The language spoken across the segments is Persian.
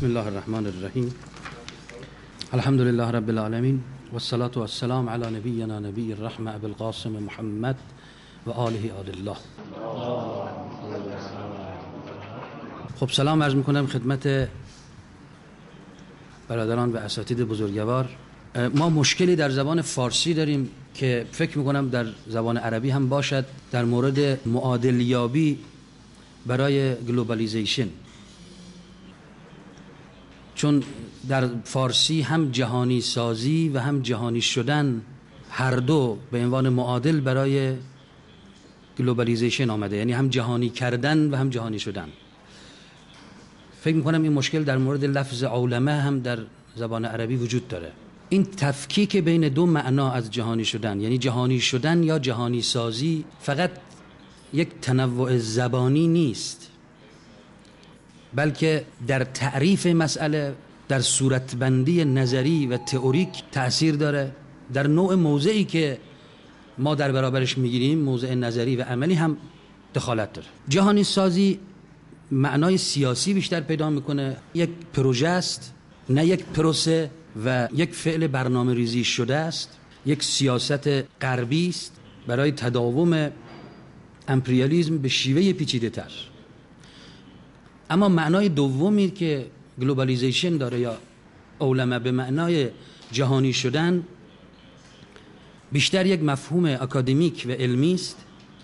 بسم الله الرحمن الرحیم. الحمد لله رب العالمین والصلاة والسلام علی نبینا نبی الرحمة ابی القاسم محمد و آله آل الله. خب سلام عرض میکنم خدمت برادران و اساتید بزرگوار. ما مشکلی در زبان فارسی داریم که فکر میکنم در زبان عربی هم باشد، در مورد معادلیابی برای گلوبالیزیشن. چون در فارسی هم جهانی سازی و هم جهانی شدن هر دو به عنوان معادل برای گلوبالیزیشن آمده، یعنی هم جهانی کردن و هم جهانی شدن. فکر میکنم این مشکل در مورد لفظ عولمه هم در زبان عربی وجود داره. این تفکیک بین دو معنا از جهانی شدن، یعنی جهانی شدن یا جهانی سازی، فقط یک تنوع زبانی نیست، بلکه در تعریف مسئله، در صورتبندی نظری و تئوریک تأثیر داره، در نوع موضعی که ما در برابرش میگیریم، موضع نظری و عملی هم دخالت داره. جهانی سازی معنای سیاسی بیشتر پیدا میکنه، یک پروژه است، نه یک پروسه و یک فعل برنامه ریزی شده است، یک سیاست غربی است برای تداوم امپریالیسم به شیوه پیچیده تر. اما معنای دومی که گلوبالیزیشن داره یا عولمه به معنای جهانی شدن، بیشتر یک مفهوم اکادمیک و علمی است.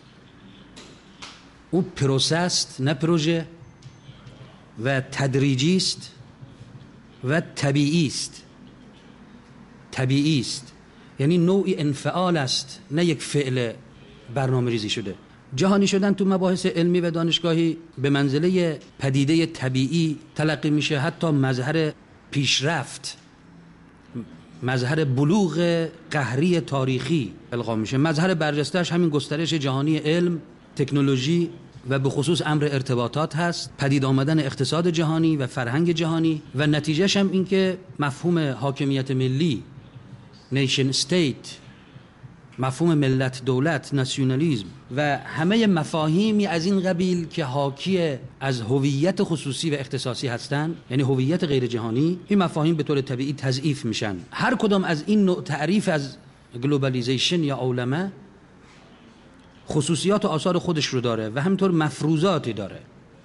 او پروسه است نه پروژه، و تدریجی است و طبیعی است. طبیعی است یعنی نوعی انفعال است، نه یک فعل برنامه ریزی شده. جهانی شدن تو مباحث علمی و دانشگاهی به منزله پدیده طبیعی تلقی میشه، حتی مظهر پیشرفت، مظهر بلوغ قهری تاریخی القا میشه. مظهر برجسته‌اش همین گسترش جهانی علم، تکنولوژی و به خصوص امر ارتباطات هست، پدید آمدن اقتصاد جهانی و فرهنگ جهانی، و نتیجهش هم این که مفهوم حاکمیت ملی، نیشن استیت، مفهوم ملت دولت، ناسیونالیسم و همه مفاهیمی از این قبیل که حاکی از هویت خصوصی و اختصاصی هستند، یعنی هویت غیر جهانی، این مفاهیم به طور طبیعی تضعیف میشن. هر کدام از این نوع تعریف از گلوبالیزیشن یا عولمه خصوصیات و آثار خودش رو داره و همینطور مفروضاتی داره.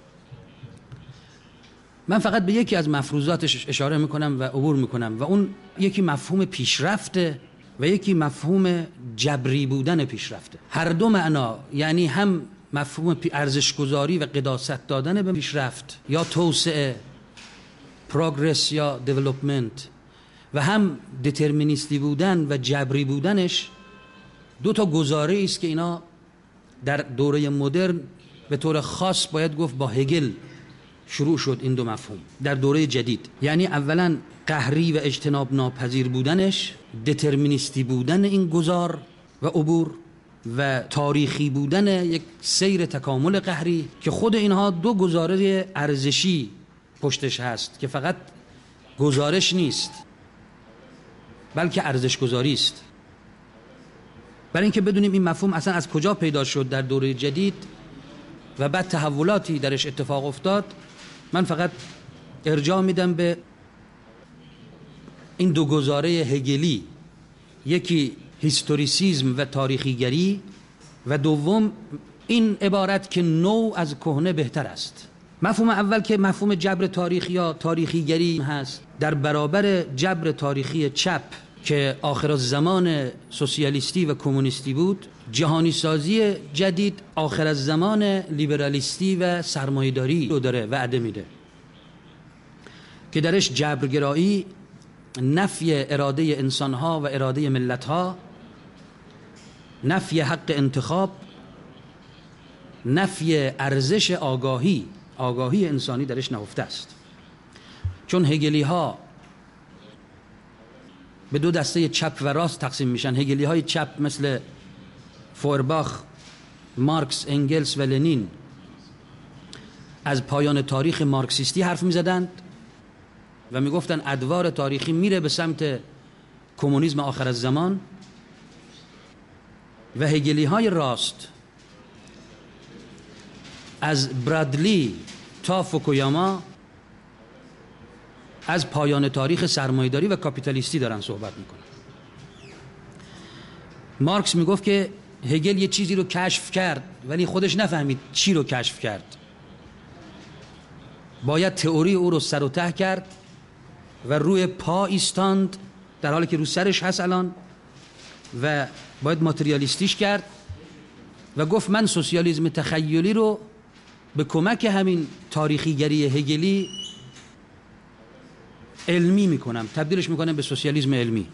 من فقط به یکی از مفروضاتش اشاره میکنم و عبور میکنم، و اون یکی مفهوم پیشرفته و یکی مفهوم جبری بودن پیشرفته. هر دو معنا، یعنی هم مفهوم ارزشگذاری و قداست دادن به پیشرفت یا توسعه، پروگرس یا دیولپمنت، و هم دترمینیستی بودن و جبری بودنش، دو تا گزاره است که اینا در دوره مدرن به طور خاص باید گفت با هگل شروع شد. این دو مفهوم در دوره جدید، یعنی اولا قهری و اجتناب ناپذیر بودنش، دترمینیستی بودن این گذار و عبور، و تاریخی بودن یک سیر تکامل قهری، که خود اینها دو گزاره ارزشی پشتش هست که فقط گزارش نیست بلکه ارزش گذاری است. برای اینکه بدونیم این مفهوم اصلا از کجا پیدا شد در دوره جدید و بعد تحولاتی درش اتفاق افتاد، من فقط ارجاع میدم به این دو گزاره هگلی، یکی هیستوریسیزم و تاریخیگری، و دوم این عبارت که نو از کهنه بهتر است. مفهوم اول که مفهوم جبر تاریخی یا تاریخیگری هست، در برابر جبر تاریخی چپ که آخر الزمان سوسیالیستی و کمونیستی بود، جهانی سازی جدید آخر الزمان لیبرالیستی و سرمایه‌داری رو داره وعده میده که درش جبرگرایی، نفی اراده انسانها و اراده ملتها، نفی حق انتخاب، نفی ارزش آگاهی انسانی درش نهفته است. چون هگلی ها به دو دسته چپ و راست تقسیم میشن. هگلی های چپ مثل فورباخ، مارکس، انگلس و لنین از پایان تاریخ مارکسیستی حرف میزدند و میگفتن ادوار تاریخی میره به سمت کمونیسم آخر الزمان، و هگلی های راست از برادلی تا فوکویاما از پایان تاریخ سرمایه‌داری و کاپیتالیستی دارن صحبت میکنن. مارکس میگفت که هگل یه چیزی رو کشف کرد ولی خودش نفهمید چی رو کشف کرد. باید تئوری او رو سر و ته کرد و روی پا ایستاند، در حالی که رو سرش هست الان، و باید ماتریالیستیش کرد و گفت من سوسیالیسم تخیلی رو به کمک همین تاریخیگری هگلی علمی میکنم، تبدیلش میکنم به سوسیالیسم علمی.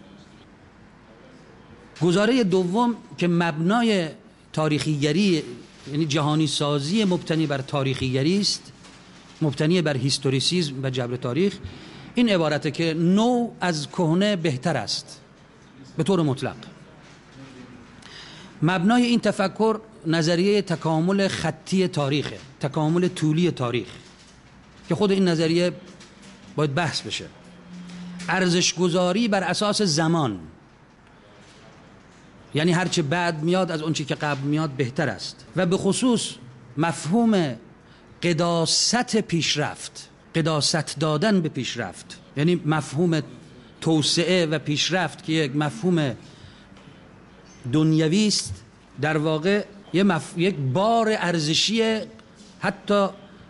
گزاره دوم که مبنای تاریخیگری، یعنی جهانی سازی مبتنی بر تاریخیگری است، مبتنی بر هیستوریسیسم و جبر تاریخ، این عبارته که نو از کهنه بهتر است به طور مطلق. مبنای این تفکر نظریه تکامل خطی تاریخ، تکامل طولی تاریخ، که خود این نظریه باید بحث بشه. ارزش گذاری بر اساس زمان، یعنی هرچه بعد میاد از اون چی که قبل میاد بهتر است. و به خصوص مفهوم قداست پیشرفت، قداست دادن به پیشرفت، یعنی مفهوم توسعه و پیشرفت که یک مفهوم دنیوی است، در واقع یک بار ارزشی حتی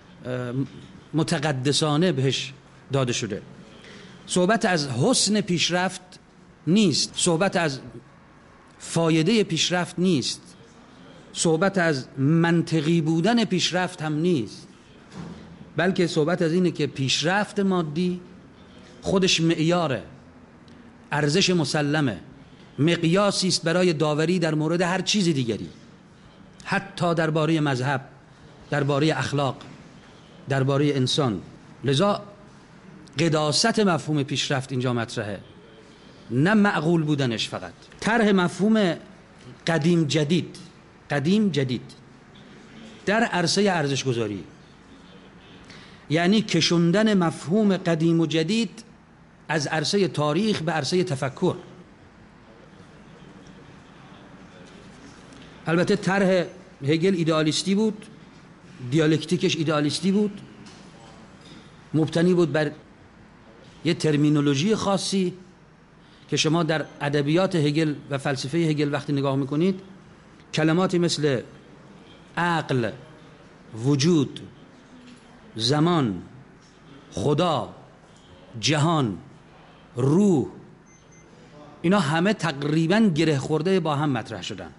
متقدسانه بهش داده شده. صحبت از حسن پیشرفت نیست، صحبت از فایده پیشرفت نیست، صحبت از منطقی بودن پیشرفت هم نیست، بلکه صحبت از اینه که پیشرفت مادی خودش معیاره، ارزش مسلمه، مقیاسی است برای داوری در مورد هر چیز دیگری، حتی درباره مذهب، درباره اخلاق، درباره انسان. لذا قداست مفهوم پیشرفت اینجا مطرحه، نه معقول بودنش فقط. طرح مفهوم قدیم جدید، قدیم جدید در عرصه ارزش گذاری، یعنی کشوندن مفهوم قدیم و جدید از عرصه تاریخ به عرصه تفکر. البته طرح هگل ایدئالیستی بود، دیالکتیکش ایدئالیستی بود، مبتنی بود بر یه ترمینولوژی خاصی که شما در ادبیات هگل و فلسفه هگل وقتی نگاه میکنید، کلماتی مثل عقل، وجود، زمان، خدا، جهان، روح، اینا همه تقریبا گره خورده با هم مطرح شدن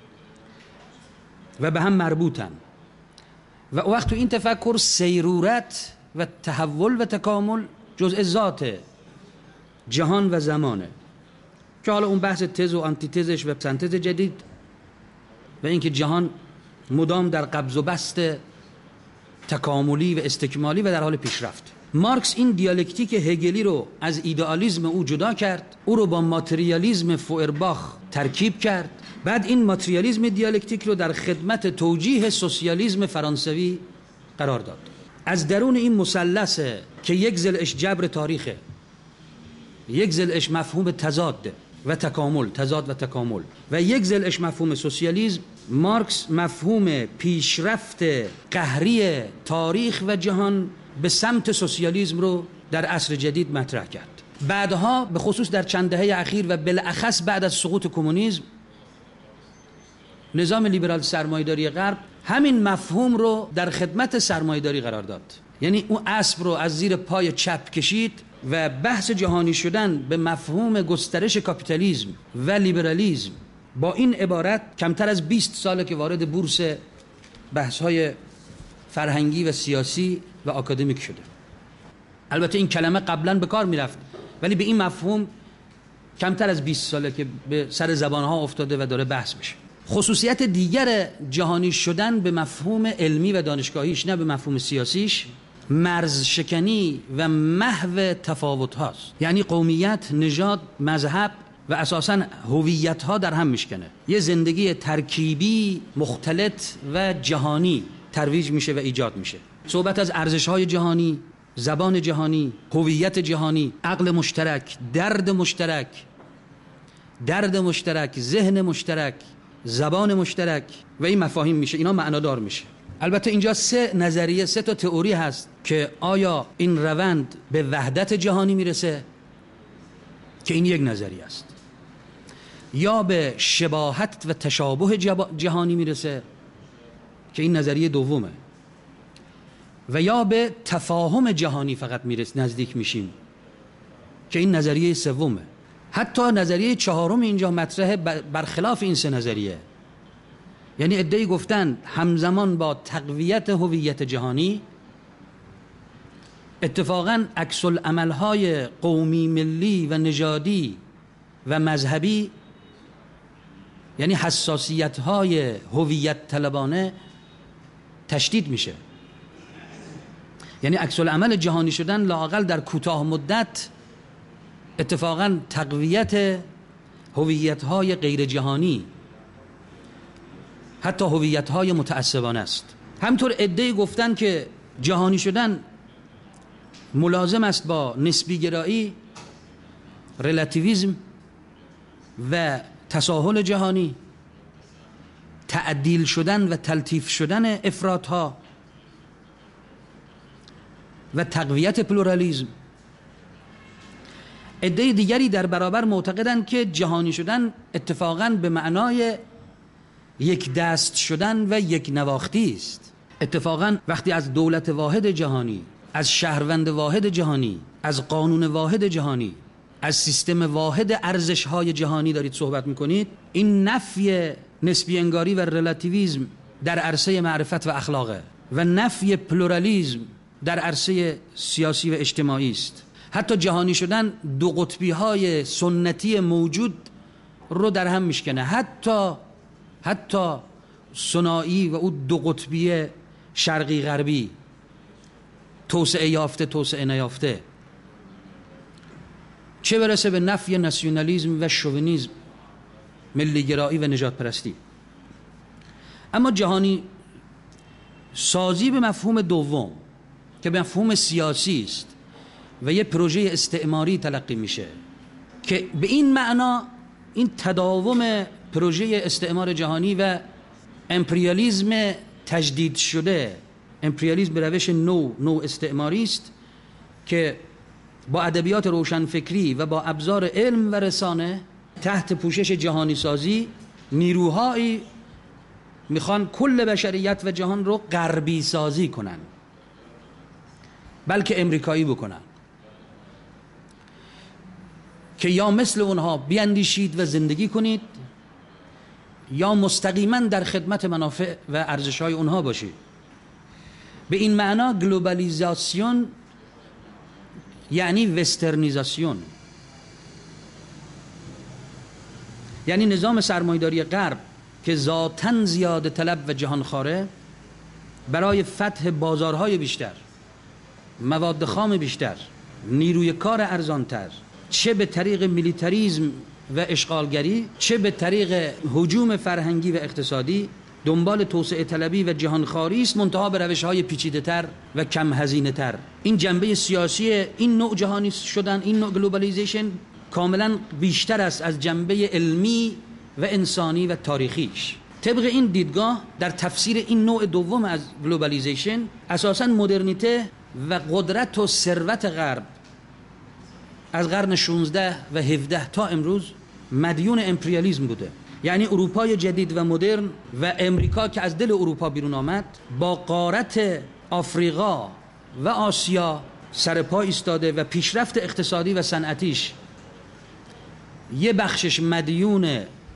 و به هم مربوطن. و وقت تو این تفکر سیرورت و تحول و تکامل جزء ذات جهان و زمانه، که حالا اون بحث تز و آنتیتزش و سنتز جدید و اینکه جهان مدام در قبض و بست تکاملی و استکمالی و در حال پیشرفت. مارکس این دیالکتیک هگلی رو از ایدئالیسم او جدا کرد، او رو با ماتریالیسم فوئرباخ ترکیب کرد، بعد این ماتریالیسم دیالکتیک رو در خدمت توجیه سوسیالیسم فرانسوی قرار داد. از درون این مثلث که یک ضلعش جبر تاریخه، یک ضلعش مفهوم تضاد و تکامل، تضاد و تکامل، و یک ضلعش مفهوم سوسیالیسم، مارکس مفهوم پیشرفت قهری تاریخ و جهان به سمت سوسیالیسم رو در عصر جدید مطرح کرد. بعدها به خصوص در چند دهه اخیر و بالاخص بعد از سقوط کمونیسم، نظام لیبرال سرمایه‌داری غرب همین مفهوم رو در خدمت سرمایه‌داری قرار داد، یعنی اون اسب رو از زیر پای چپ کشید و بحث جهانی شدن به مفهوم گسترش کاپیتالیسم و لیبرالیسم با این عبارت کمتر از 20 ساله که وارد بورس بحث‌های فرهنگی و سیاسی و آکادمیک شده. البته این کلمه قبلا به کار میرفت، ولی به این مفهوم کمتر از 20 ساله که به سر زبانها افتاده و داره بحث میشه. خصوصیت دیگر جهانی شدن به مفهوم علمی و دانشگاهیش، نه به مفهوم سیاسیش، مرز شکنی و محو تفاوت هاست. یعنی قومیت، نژاد، مذهب و اساساً هویت ها در هم میشکنه. یه زندگی ترکیبی، مختلط و جهانی ترویج میشه و ایجاد میشه. صحبت از ارزش های جهانی، زبان جهانی، هویت جهانی، عقل مشترک، درد مشترک، ذهن مشترک، زبان مشترک و این مفاهیم میشه، اینا معنادار میشه. البته اینجا سه نظریه، سه تا تئوری هست که آیا این روند به وحدت جهانی میرسه که این یک نظریه است، یا به شباهت و تشابه جهانی میرسه که این نظریه دومه، و یا به تفاهم جهانی فقط نزدیک میشیم که این نظریه سومه. حتی نظریه چهارم اینجا مطرحه برخلاف این سه نظریه. یعنی عده‌ای گفتن همزمان با تقویت هویت جهانی اتفاقاً عکس العمل‌های قومی، ملی و نژادی و مذهبی، یعنی حساسیت‌های هویت طلبانه تشدید میشه. یعنی عکس العمل جهانی شدن لااقل در کوتاه مدت اتفاقاً تقویت هویت‌های غیر جهانی، حتی هویت‌های متعصبانه است. همطور عده‌ای گفتن که جهانی شدن ملازم است با نسبی گرایی، ریلاتیویسم و تساهل جهانی، تعدیل شدن و تلطیف شدن افراط‌ها و تقویت پلورالیسم. عده دیگری در برابر معتقدند که جهانی شدن اتفاقاً به معنای یک دست شدن و یک نواختی است. اتفاقاً وقتی از دولت واحد جهانی، از شهروند واحد جهانی، از قانون واحد جهانی، از سیستم واحد ارزش‌های جهانی دارید صحبت می‌کنید، این نفی نسبی انگاری و ریلاتیویسم در عرصه معرفت و اخلاقه و نفی پلورالیسم در عرصه سیاسی و اجتماعی است. حتی جهانی شدن دو قطبی‌های سنتی موجود رو در هم میشکنه، حتی ثنایی و او دو قطبی شرقی غربی، توسعه یافته توسعه نیافته، چه برسه به نفی ناسیونالیسم و شوونیسم، ملیگرایی و نجات پرستی. اما جهانی سازی به مفهوم دوم که به مفهوم سیاسی است و یه پروژه استعماری تلقی میشه که به این معنا این تداوم پروژه استعمار جهانی و امپریالیسم تجدید شده، امپریالیسم به روش نو استعماری است که با ادبیات روشنفکری و با ابزار علم و رسانه تحت پوشش جهانی سازی نیروهایی میخوان کل بشریت و جهان رو غربی سازی کنن، بلکه امریکایی بکنن، که یا مثل اونها بیاندیشید و زندگی کنید یا مستقیما در خدمت منافع و ارزش‌های اونها باشید. به این معنا گلوبالیزاسیون یعنی وسترنیزاسیون، یعنی نظام سرمایه‌داری غرب که ذاتاً زیاده طلب و جهانخواره برای فتح بازارهای بیشتر، مواد خام بیشتر، نیروی کار ارزانتر، چه به طریق میلیتاریسم و اشغالگری، چه به طریق هجوم فرهنگی و اقتصادی، دنبال توسعه طلبی و جهانخواری است، منتها به روش‌های پیچیده‌تر و کم هزینه‌تر. این جنبه سیاسی این نوع جهانی شدن، این نوع گلوبالیزیشن کاملا بیشتر است از جنبه علمی و انسانی و تاریخیش. طبق این دیدگاه در تفسیر این نوع دوم از گلوبالیزیشن اساساً مدرنیته و قدرت و ثروت غرب از قرن 16 و 17 تا امروز مدیون امپریالیسم بوده. یعنی اروپای جدید و مدرن و امریکا که از دل اروپا بیرون آمد با غارت آفریقا و آسیا سر پا ایستاده و پیشرفت اقتصادی و صنعتیش یه بخشش مدیون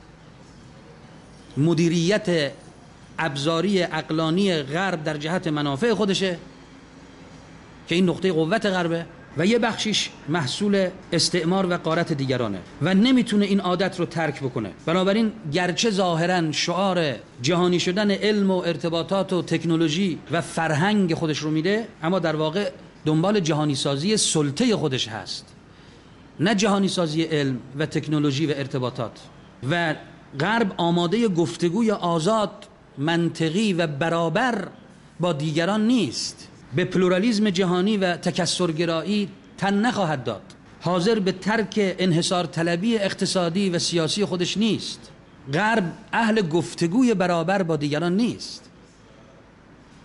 مدیریت ابزاری عقلانی غرب در جهت منافع خودشه که این نقطه قوت غربه، و یه بخشیش محصول استعمار و غارت دیگرانه و نمیتونه این عادت رو ترک بکنه. بنابراین گرچه ظاهراً شعار جهانی شدن علم و ارتباطات و تکنولوژی و فرهنگ خودش رو میده، اما در واقع دنبال جهانی سازی سلطه خودش هست، نه جهانی سازی علم و تکنولوژی و ارتباطات. و غرب آماده گفتگوی آزاد، منطقی و برابر با دیگران نیست، به پلورالیسم جهانی و تکثرگرایی تن نخواهد داد، حاضر به ترک انحصار طلبی اقتصادی و سیاسی خودش نیست. غرب اهل گفتگوی برابر با دیگران نیست.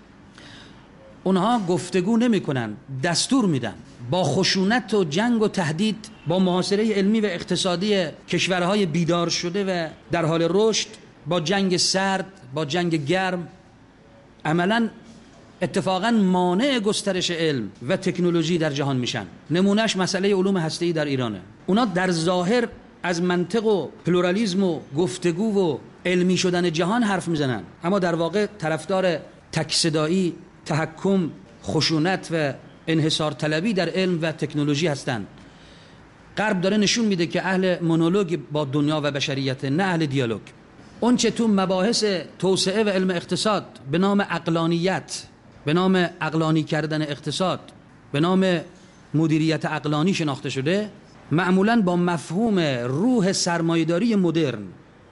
اونها گفتگو نمی‌کنن، دستور میدن. با خشونت و جنگ و تهدید، با محاصره علمی و اقتصادی کشورهای بیدار شده و در حال رشد، با جنگ سرد، با جنگ گرم، عملاً اتفاقاً مانع گسترش علم و تکنولوژی در جهان میشن. نمونهش مسئله علوم هسته‌ای در ایرانه. اونا در ظاهر از منطق و پلورالیسم و گفتگو و علمی شدن جهان حرف میزنن، اما در واقع طرفدار تک‌صدایی، تحکم، خشونت و انحصار طلبی در علم و تکنولوژی هستند. غرب داره نشون میده که اهل مونولوگ با دنیا و بشریت، نه اهل دیالوگ. اون چه تو مباحث توسعه و علم اقتصاد به نام عقلانیت، به نام عقلانی کردن اقتصاد، به نام مدیریت عقلانی شناخته شده، معمولاً با مفهوم روح سرمایه‌داری مدرن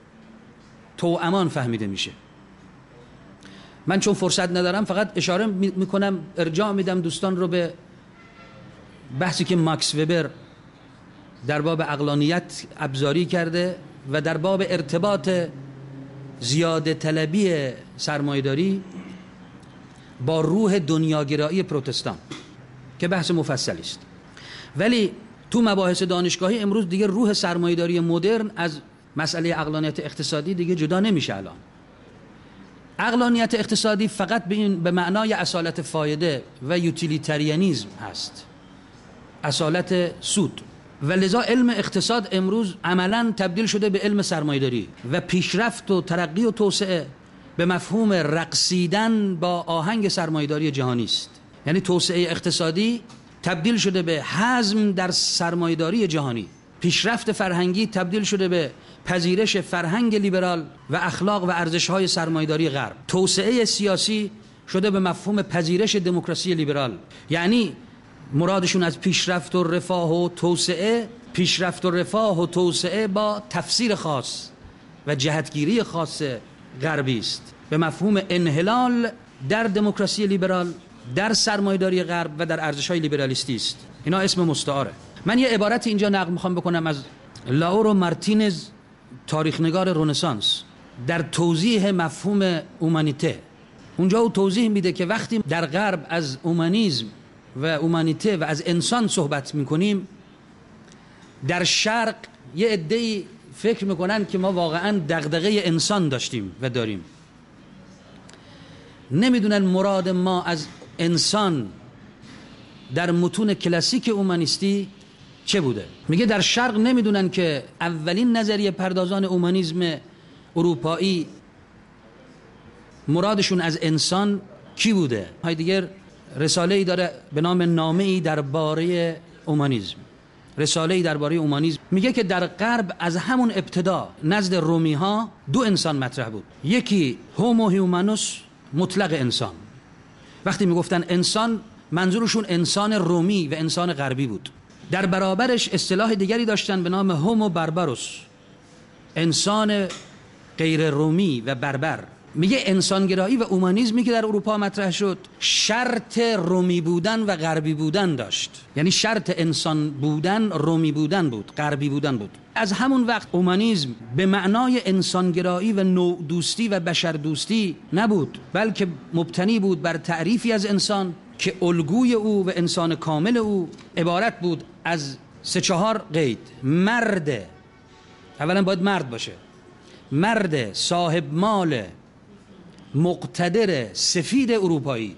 توامان فهمیده میشه. من چون فرصت ندارم فقط اشاره میکنم، ارجاع میدم دوستان رو به بحثی که ماکس وبر در باب عقلانیت ابزاری کرده و در باب ارتباط زیاده طلبی سرمایه‌داری با روح دنیاگرایی پروتستان که بحث مفصلی است. ولی تو مباحث دانشگاهی امروز دیگه روح سرمایه‌داری مدرن از مسئله عقلانیت اقتصادی دیگه جدا نمیشه. الان عقلانیت اقتصادی فقط به معنای اصالت فایده و یوتیلیتریانیزم هست، اصالت سود، و لذا علم اقتصاد امروز عملاً تبدیل شده به علم سرمایه‌داری و پیشرفت و ترقی و توسعه به مفهوم رقصیدن با آهنگ سرمایه‌داری جهانی است. یعنی توسعه اقتصادی تبدیل شده به حزم در سرمایه‌داری جهانی، پیشرفت فرهنگی تبدیل شده به پذیرش فرهنگ لیبرال و اخلاق و ارزش‌های سرمایه‌داری غرب، توسعه سیاسی شده به مفهوم پذیرش دموکراسی لیبرال. یعنی مرادشون از پیشرفت و رفاه و توسعه، پیشرفت و رفاه و توسعه با تفسیر خاص و جهتگیری خاص غربی است، به مفهوم انحلال در دموکراسی لیبرال، در سرمایه‌داری غرب و در ارزش‌های لیبرالیستی است. اینا اسم مستعاره. من یه عبارت اینجا نقل می‌خوام بکنم از لاورو مارتینز، تاریخ‌نگار رنسانس، در توضیح مفهوم اومانیته. اونجا او توضیح میده که وقتی در غرب از اومانیسم و اومانیته و از انسان صحبت میکنیم، در شرق یه عده‌ای فکر میکنن که ما واقعا دغدغه انسان داشتیم و داریم. نمیدونن مراد ما از انسان در متون کلاسیک اومانیستی چه بوده. میگه در شرق نمیدونن که اولین نظریه پردازان اومانیسم اروپایی مرادشون از انسان کی بوده. هایدگر رساله‌ای داره به نام نامه‌ای درباره اومانیسم. رساله‌ای درباره اومانیسم میگه که در غرب از همون ابتدا نزد رومی‌ها دو انسان مطرح بود. یکی هومو هیومانوس، مطلق انسان. وقتی میگفتن انسان منظورشون انسان رومی و انسان غربی بود. در برابرش اصطلاح دیگری داشتن به نام هومو بارباروس، انسان غیر رومی و بربر. میگه انسانگرایی و اومانیسمی که در اروپا مطرح شد شرط رومی بودن و غربی بودن داشت. یعنی شرط انسان بودن رومی بودن بود، غربی بودن بود. از همون وقت اومانیسم به معنای انسانگرایی و نوع دوستی و بشر دوستی نبود، بلکه مبتنی بود بر تعریفی از انسان که الگوی او و انسان کامل او عبارت بود از 3-4 قید. مرد، اولا باید مرد باشه، مرد صاحب مال مقتدر سفید اروپایی.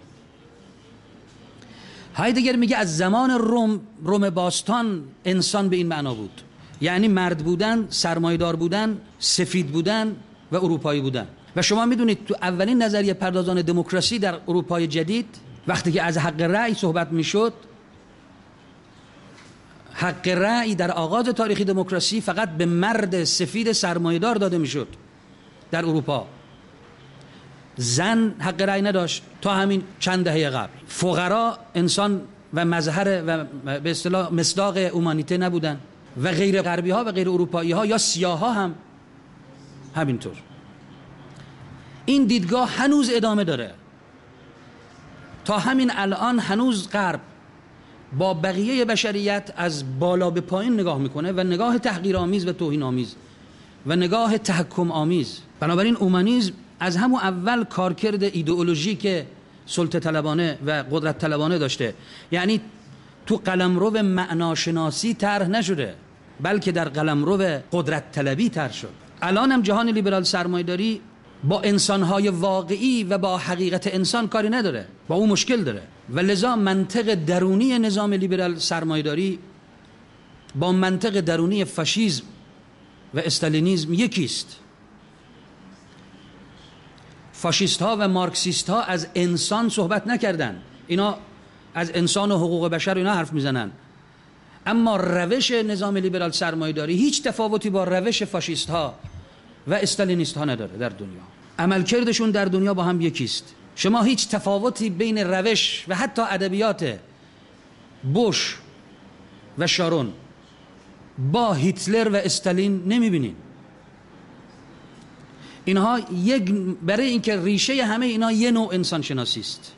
هایدگر میگه از زمان روم باستان انسان به این معنا بود، یعنی مرد بودن، سرمایه‌دار بودن، سفید بودن و اروپایی بودن. و شما میدونید تو اولین نظریه پردازان دموکراسی در اروپای جدید وقتی که از حق رأی صحبت میشد، حق رأی در آغاز تاریخ دموکراسی فقط به مرد سفید سرمایه‌دار داده میشد در اروپا. زن حق رأی نداشت تا همین چند دهه قبل. فقرا انسان و مظهر و به اصطلاح مصداق اومانیته نبودن و غیر غربی ها و غیر اروپایی ها یا سیاه ها هم همینطور. این دیدگاه هنوز ادامه داره. تا همین الان هنوز غرب با بقیه بشریت از بالا به پایین نگاه میکنه و نگاه تحقیرآمیز و توهین‌آمیز و نگاه تحکم آمیز. بنابراین اومانیسم از همون اول کارکرد ایدئولوژیک سلطه طلبانه و قدرت طلبانه داشته. یعنی تو قلمرو معناشناسی طرح نشده، بلکه در قلمرو قدرت طلبی طرح شد. الان هم جهان لیبرال سرمایه‌داری با انسان‌های واقعی و با حقیقت انسان کاری نداره، با اون مشکل داره و لذا منطق درونی نظام لیبرال سرمایه‌داری با منطق درونی فاشیسم و استالینیسم یکیست. فاشیست ها و مارکسیست ها از انسان صحبت نکردن، اینا از انسان و حقوق بشر اینا حرف میزنن، اما روش نظام لیبرال سرمایه‌داری هیچ تفاوتی با روش فاشیست ها و استالینیست ها نداره در دنیا. عملکردشون در دنیا با هم یکیست. شما هیچ تفاوتی بین روش و حتی ادبیات بوش و شارون با هیتلر و استالین نمیبینین. اینها برای اینکه ریشه همه اینا یه نوع انسان شناسی است،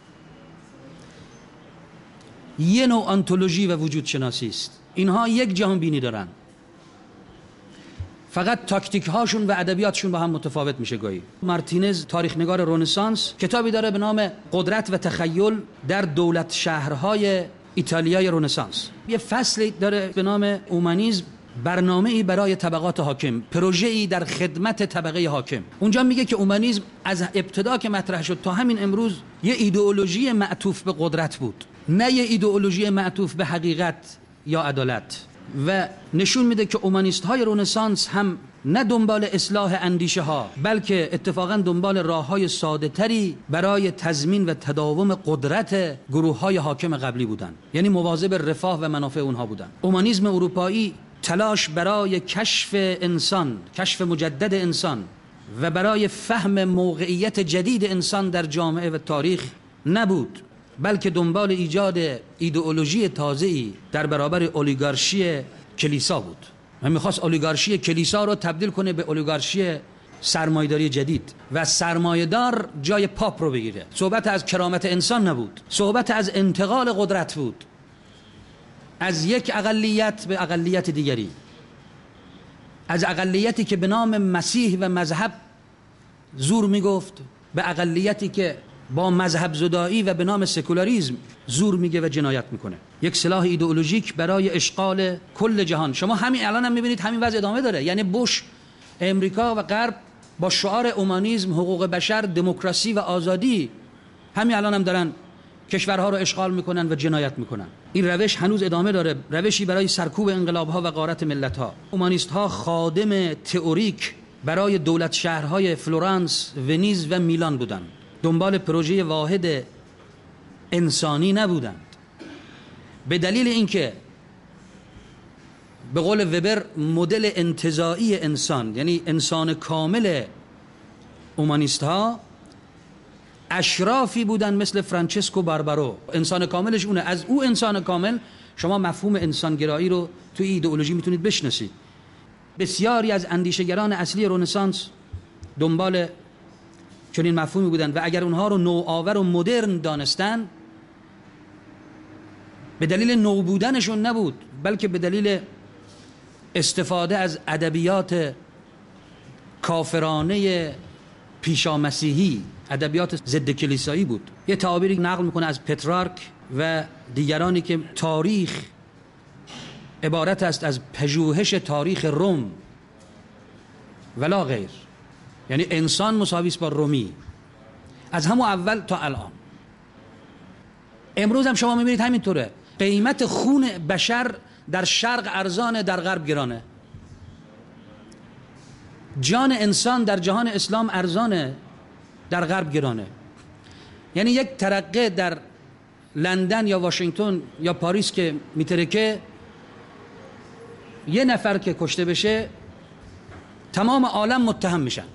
یه نوع آنتولوژی و وجود شناسی است. اینها یک جهان بینی دارن، فقط تاکتیک هاشون و ادبیاتشون با هم متفاوت میشه. گاهی مارتینز تاریخ نگار رنسانس کتابی داره به نام قدرت و تخیل در دولت شهرهای ایتالیای رنسانس. یه فصلی داره به نام اومانیسم، برنامه‌ای برای طبقات حاکم، پروژه‌ای در خدمت طبقه حاکم. اونجا میگه که اومانیسم از ابتدا که مطرح شد تا همین امروز یه ایدئولوژی معطوف به قدرت بود، نه یه ایدئولوژی معطوف به حقیقت یا عدالت. و نشون میده که اومانیست های رنسانس هم نه دنبال اصلاح اندیشه ها، بلکه اتفاقا دنبال راه های ساده تری برای تضمین و تداوم قدرت گروه های حاکم قبلی بودن، یعنی مواظب رفاه و منافع اونها بودن. اومانیسم اروپایی تلاش برای کشف انسان، کشف مجدد انسان و برای فهم موقعیت جدید انسان در جامعه و تاریخ نبود، بلکه دنبال ایجاد ایدئولوژی تازه‌ای در برابر اولیگارشی کلیسا بود. و می‌خواست اولیگارشی کلیسا رو تبدیل کنه به اولیگارشی سرمایه‌داری جدید و سرمایه‌دار جای پاپ رو بگیره. صحبت از کرامت انسان نبود، صحبت از انتقال قدرت بود از یک اقلیت به اقلیت دیگری، از اقلیتی که به نام مسیح و مذهب زور میگفت به اقلیتی که با مذهب زدایی و به نام سکولاریسم زور میگه و جنایت میکنه. یک سلاح ایدئولوژیک برای اشغال کل جهان. شما همین الان هم میبینید همین وضع ادامه داره. یعنی بوش، امریکا و غرب با شعار اومانیسم، حقوق بشر، دموکراسی و آزادی همین الان هم دارن کشورها رو اشغال میکنن و جنایت میکنن. این روش هنوز ادامه داره، روشی برای سرکوب انقلابها و غارت ملتها. اومانیست ها خادم تئوریک برای دولت شهرهای فلورانس، ونیز و میلان بودند. دنبال پروژه واحد انسانی نبودند، به دلیل اینکه به قول وبر مدل انتزاعی انسان، یعنی انسان کامل اومانیست ها اشرافی بودن مثل فرانچسکو باربارو. انسان کاملش اونه. از او انسان کامل شما مفهوم انسانگرایی رو توی ایدئولوژی میتونید بشناسید. بسیاری از اندیشگران اصلی رنسانس دنبال چنین مفهومی بودن و اگر اونها رو نوآور و مدرن دانستن، به دلیل نو بودنشون نبود، بلکه به دلیل استفاده از ادبیات کافرانه پیشامسیحی، ادبیات ضد کلیسایی بود. یه تعابیری نقل میکنه از پترارک و دیگرانی که تاریخ عبارت است از پژوهش تاریخ روم ولا غیر، یعنی انسان مساوی است با رومی از همون اول تا الان. امروز هم شما میبینید همینطوره. قیمت خون بشر در شرق ارزانه، در غرب گرانه. جان انسان در جهان اسلام ارزانه، در غرب گرانه. یعنی یک ترقه در لندن یا واشنگتن یا پاریس که میترکه، یه نفر که کشته بشه تمام عالم متهم میشن.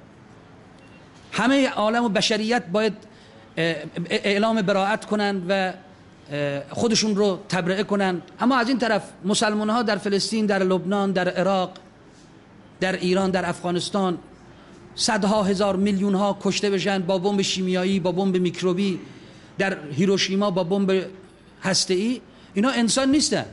همه عالم و بشریت باید اعلام براءت کنن و خودشون رو تبرئه کنن. اما از این طرف مسلمان ها در فلسطین، در لبنان، در عراق، در ایران، در افغانستان صدها هزار میلیون ها کشته بشن با بمب شیمیایی، با بمب میکروبی، در هیروشیما با بمب هسته‌ای. اینا انسان نیستن.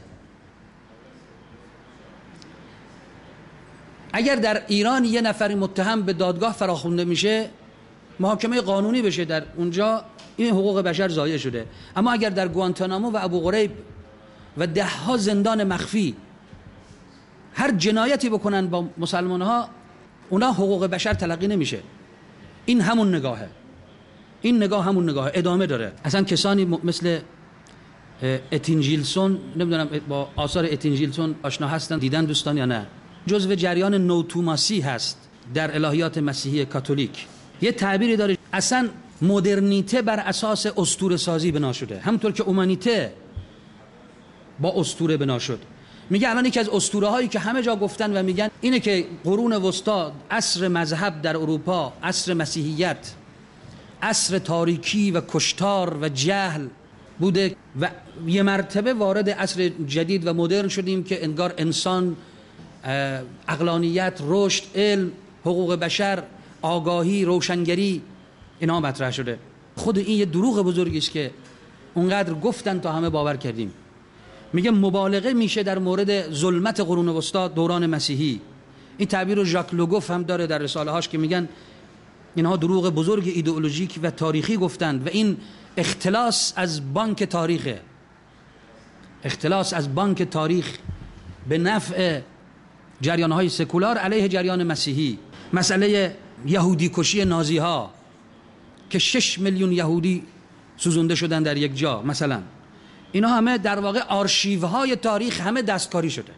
اگر در ایران یه نفری متهم به دادگاه فراخوانده میشه، محاکمه قانونی بشه در اونجا، این حقوق بشر ضایع شده. اما اگر در گوانتانامو و ابو غریب و ده ها زندان مخفی هر جنایتی بکنن با مسلمان ها، اونا حقوق بشر تلقی نمیشه. این همون نگاهه، این نگاه همون نگاهه، ادامه داره. اصلا کسانی مثل اتین ژیلسون، نمیدونم با آثار اتین ژیلسون آشنا هستن، دیدن دوستان یا نه، جزو جریان نوتوماسی هست در الهیات مسیحی کاتولیک. یه تعبیری داره، اصلا مدرنیته بر اساس اسطوره سازی بنا شده، همونطور که اومانیته با اسطوره بنا شد. میگه الان یکی از اسطوره هایی که همه جا گفتن و میگن اینه که قرون وسطا عصر مذهب در اروپا، عصر مسیحیت، عصر تاریکی و کشتار و جهل بوده و یه مرتبه وارد عصر جدید و مدرن شدیم که انگار انسان، عقلانیت، رشد، علم، حقوق بشر، آگاهی، روشنگری، اینا مطرح شده. خود این یه دروغ بزرگی است که اونقدر گفتن تا همه باور کردیم. میگه مبالغه میشه در مورد ظلمت قرون وسطا دوران مسیحی. این تعبیر رو ژاک لوگوف هم داره در رساله هاش که میگن اینها دروغ بزرگ ایدئولوژیک و تاریخی گفتند و این اختلاس از بانک تاریخه، اختلاس از بانک تاریخ به نفع جریان‌های سکولار علیه جریان مسیحی. مسئله یهودی کشی نازی ها که 6 میلیون یهودی سوزونده شدن در یک جا مثلا، اینا همه در واقع آرشیوهای تاریخ همه دستکاری شده.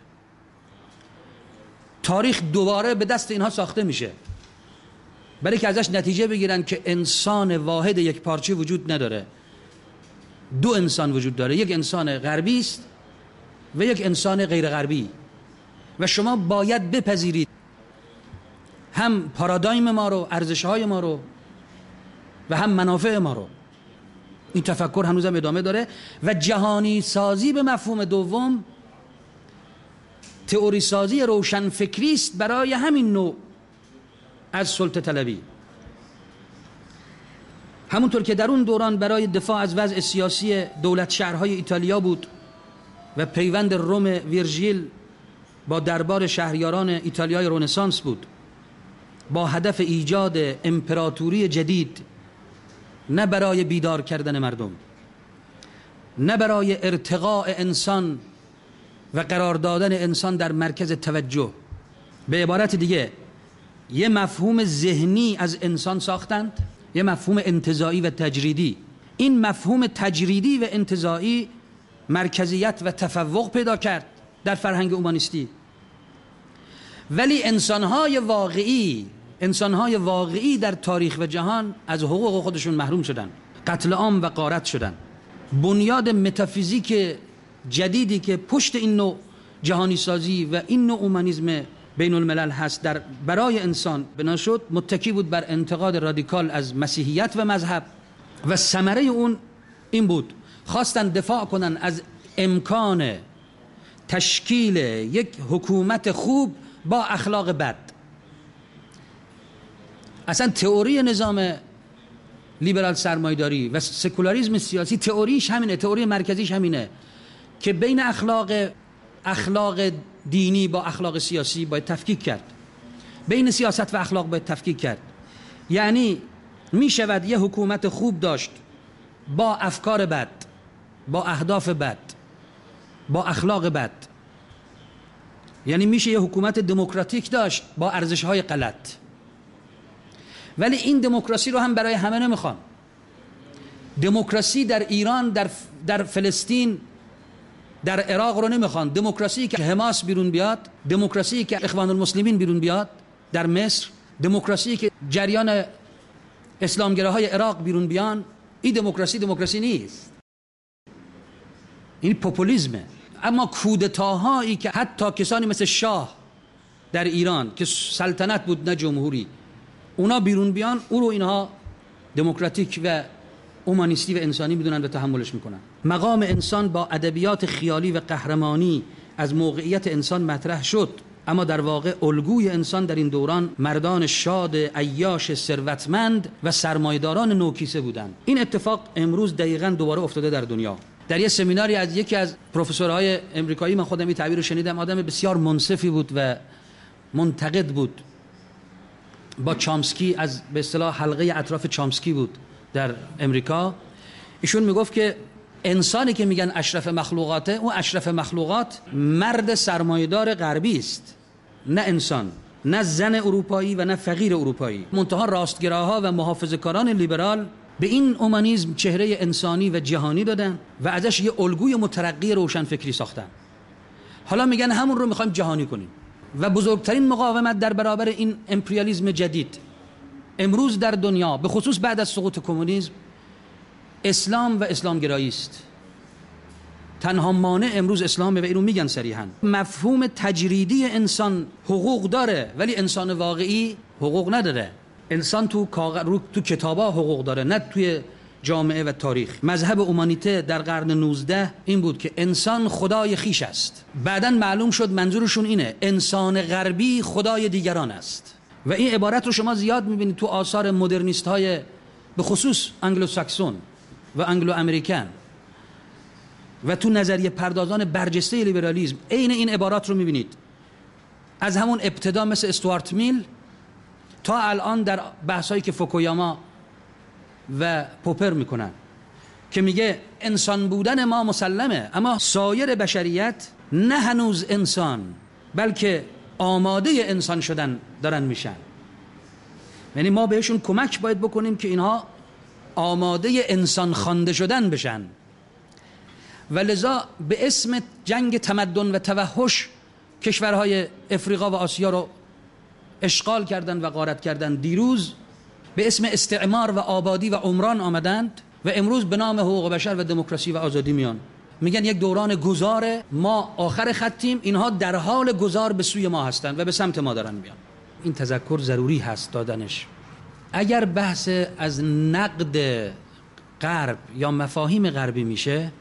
تاریخ دوباره به دست اینها ساخته میشه برای که ازش نتیجه بگیرن که انسان واحد یک پارچه وجود نداره، دو انسان وجود داره، یک انسان غربی است و یک انسان غیر غربی و شما باید بپذیرید هم پارادایم ما رو، ارزش‌های ما رو و هم منافع ما رو. این تفکر هنوزم ادامه داره و جهانی سازی به مفهوم دوم تئوری سازی روشن فکری است برای همین نوع از سلطه طلبی. همونطور که در اون دوران برای دفاع از وضع سیاسی دولت شهرهای ایتالیا بود و پیوند روم ویرژیل با دربار شهریاران ایتالیای رنسانس بود با هدف ایجاد امپراتوری جدید، نه برای بیدار کردن مردم، نه برای ارتقاء انسان و قرار دادن انسان در مرکز توجه. به عبارت دیگه یه مفهوم ذهنی از انسان ساختند، یه مفهوم انتزاعی و تجریدی. این مفهوم تجریدی و انتزاعی مرکزیت و تفوق پیدا کرد در فرهنگ اومانیستی، ولی انسانهای واقعی در تاریخ و جهان از حقوق خودشون محروم شدن، قتل عام و غارت شدن. بنیاد متافیزیک جدیدی که پشت این نوع جهانی سازی و این نوع اومانیسم بین الملل هست در برای انسان بنا شد، متکی بود بر انتقاد رادیکال از مسیحیت و مذهب و ثمره اون این بود خواستن دفاع کنن از امکان تشکیل یک حکومت خوب با اخلاق بد. اصلا تئوری نظام لیبرال سرمایه‌داری و سکولاریسم سیاسی تئوریش همینه، تئوری مرکزیش همینه که بین اخلاق دینی با اخلاق سیاسی باید تفکیک کرد، بین سیاست و اخلاق باید تفکیک کرد. یعنی می شود یه حکومت خوب داشت با افکار بد، با اهداف بد، با اخلاق بد. یعنی میشه یه حکومت دموکراتیک داشت با ارزش‌های غلط. ولی این دموکراسی رو هم برای همه نمیخوان. دموکراسی در ایران، در فلسطین، در عراق رو نمیخوان. دموکراسی که حماس بیرون بیاد، دموکراسی که اخوان المسلمین بیرون بیاد در مصر، دموکراسی که جریان اسلامگراهای عراق بیرون بیان، این دموکراسی نیست، این پوپولیسمه. اما کودتاهایی که حتی کسانی مثل شاه در ایران که سلطنت بود نه جمهوری، اونا بیرون بیان، او رو اینها دموکراتیک و اومانیستی و انسانی میدونن و تحملش میکنن. مقام انسان با ادبیات خیالی و قهرمانی از موقعیت انسان مطرح شد، اما در واقع الگوی انسان در این دوران مردان شاد، عیاش، ثروتمند و سرمایه‌داران نوکیسه بودند. این اتفاق امروز دقیقاً دوباره افتاده در دنیا. در یه سمیناری از یکی از پروفسورهای امریکایی، من خودم این تعبیر رو شنیدم، آدم بسیار منصفی بود و منتقد بود، با چامسکی، از به اصطلاح حلقه اطراف چامسکی بود در امریکا. ایشون میگفت که انسانی که میگن اشرف مخلوقاته، اون اشرف مخلوقات مرد سرمایه‌دار غربی است، نه انسان، نه زن اروپایی و نه فقیر اروپایی. منتها راستگراها و محافظه‌کاران لیبرال به این اومانیسم چهره انسانی و جهانی دادن و ازش یه الگوی مترقی روشنفکری ساختن. حالا میگن همون رو میخوایم جهانی کنیم و بزرگترین مقاومت در برابر این امپریالیسم جدید امروز در دنیا، به خصوص بعد از سقوط کمونیسم، اسلام و اسلامگرایی است. تنها مانع امروز اسلامه و اینو میگن صریحا. مفهوم تجریدی انسان حقوق داره ولی انسان واقعی حقوق نداره. انسان تو کتابا حقوق داره، نه توی جامعه و تاریخ. مذهب اومانیته در قرن 19 این بود که انسان خدای خیش است. بعداً معلوم شد منظورشون اینه انسان غربی خدای دیگران است و این عبارت رو شما زیاد میبینید تو آثار مدرنیست های به خصوص انگلو ساکسون و انگلو امریکن و تو نظریه پردازان برجسته لیبرالیسم عین این عبارات رو میبینید. از همون ابتدا مثل استوارت میل تا الان در بحثایی که فوکویاما و پوپر میکنن که میگه انسان بودن ما مسلمه، اما سایر بشریت نه هنوز انسان بلکه آماده انسان شدن دارن میشن. یعنی ما بهشون کمک باید بکنیم که اینها آماده انسان خوانده شدن بشن و لذا به اسم جنگ تمدن و توحش کشورهای افریقا و آسیا رو اشغال کردن و غارت کردن. دیروز به اسم استعمار و آبادی و عمران آمدند و امروز به نام حقوق بشر و دموکراسی و آزادی میان. میگن یک دوران گذاره، ما آخر خطیم، اینها در حال گذار به سوی ما هستند و به سمت ما دارن میان. این تذکر ضروری هست دادنش. اگر بحث از نقد غرب یا مفاهیم غربی میشه،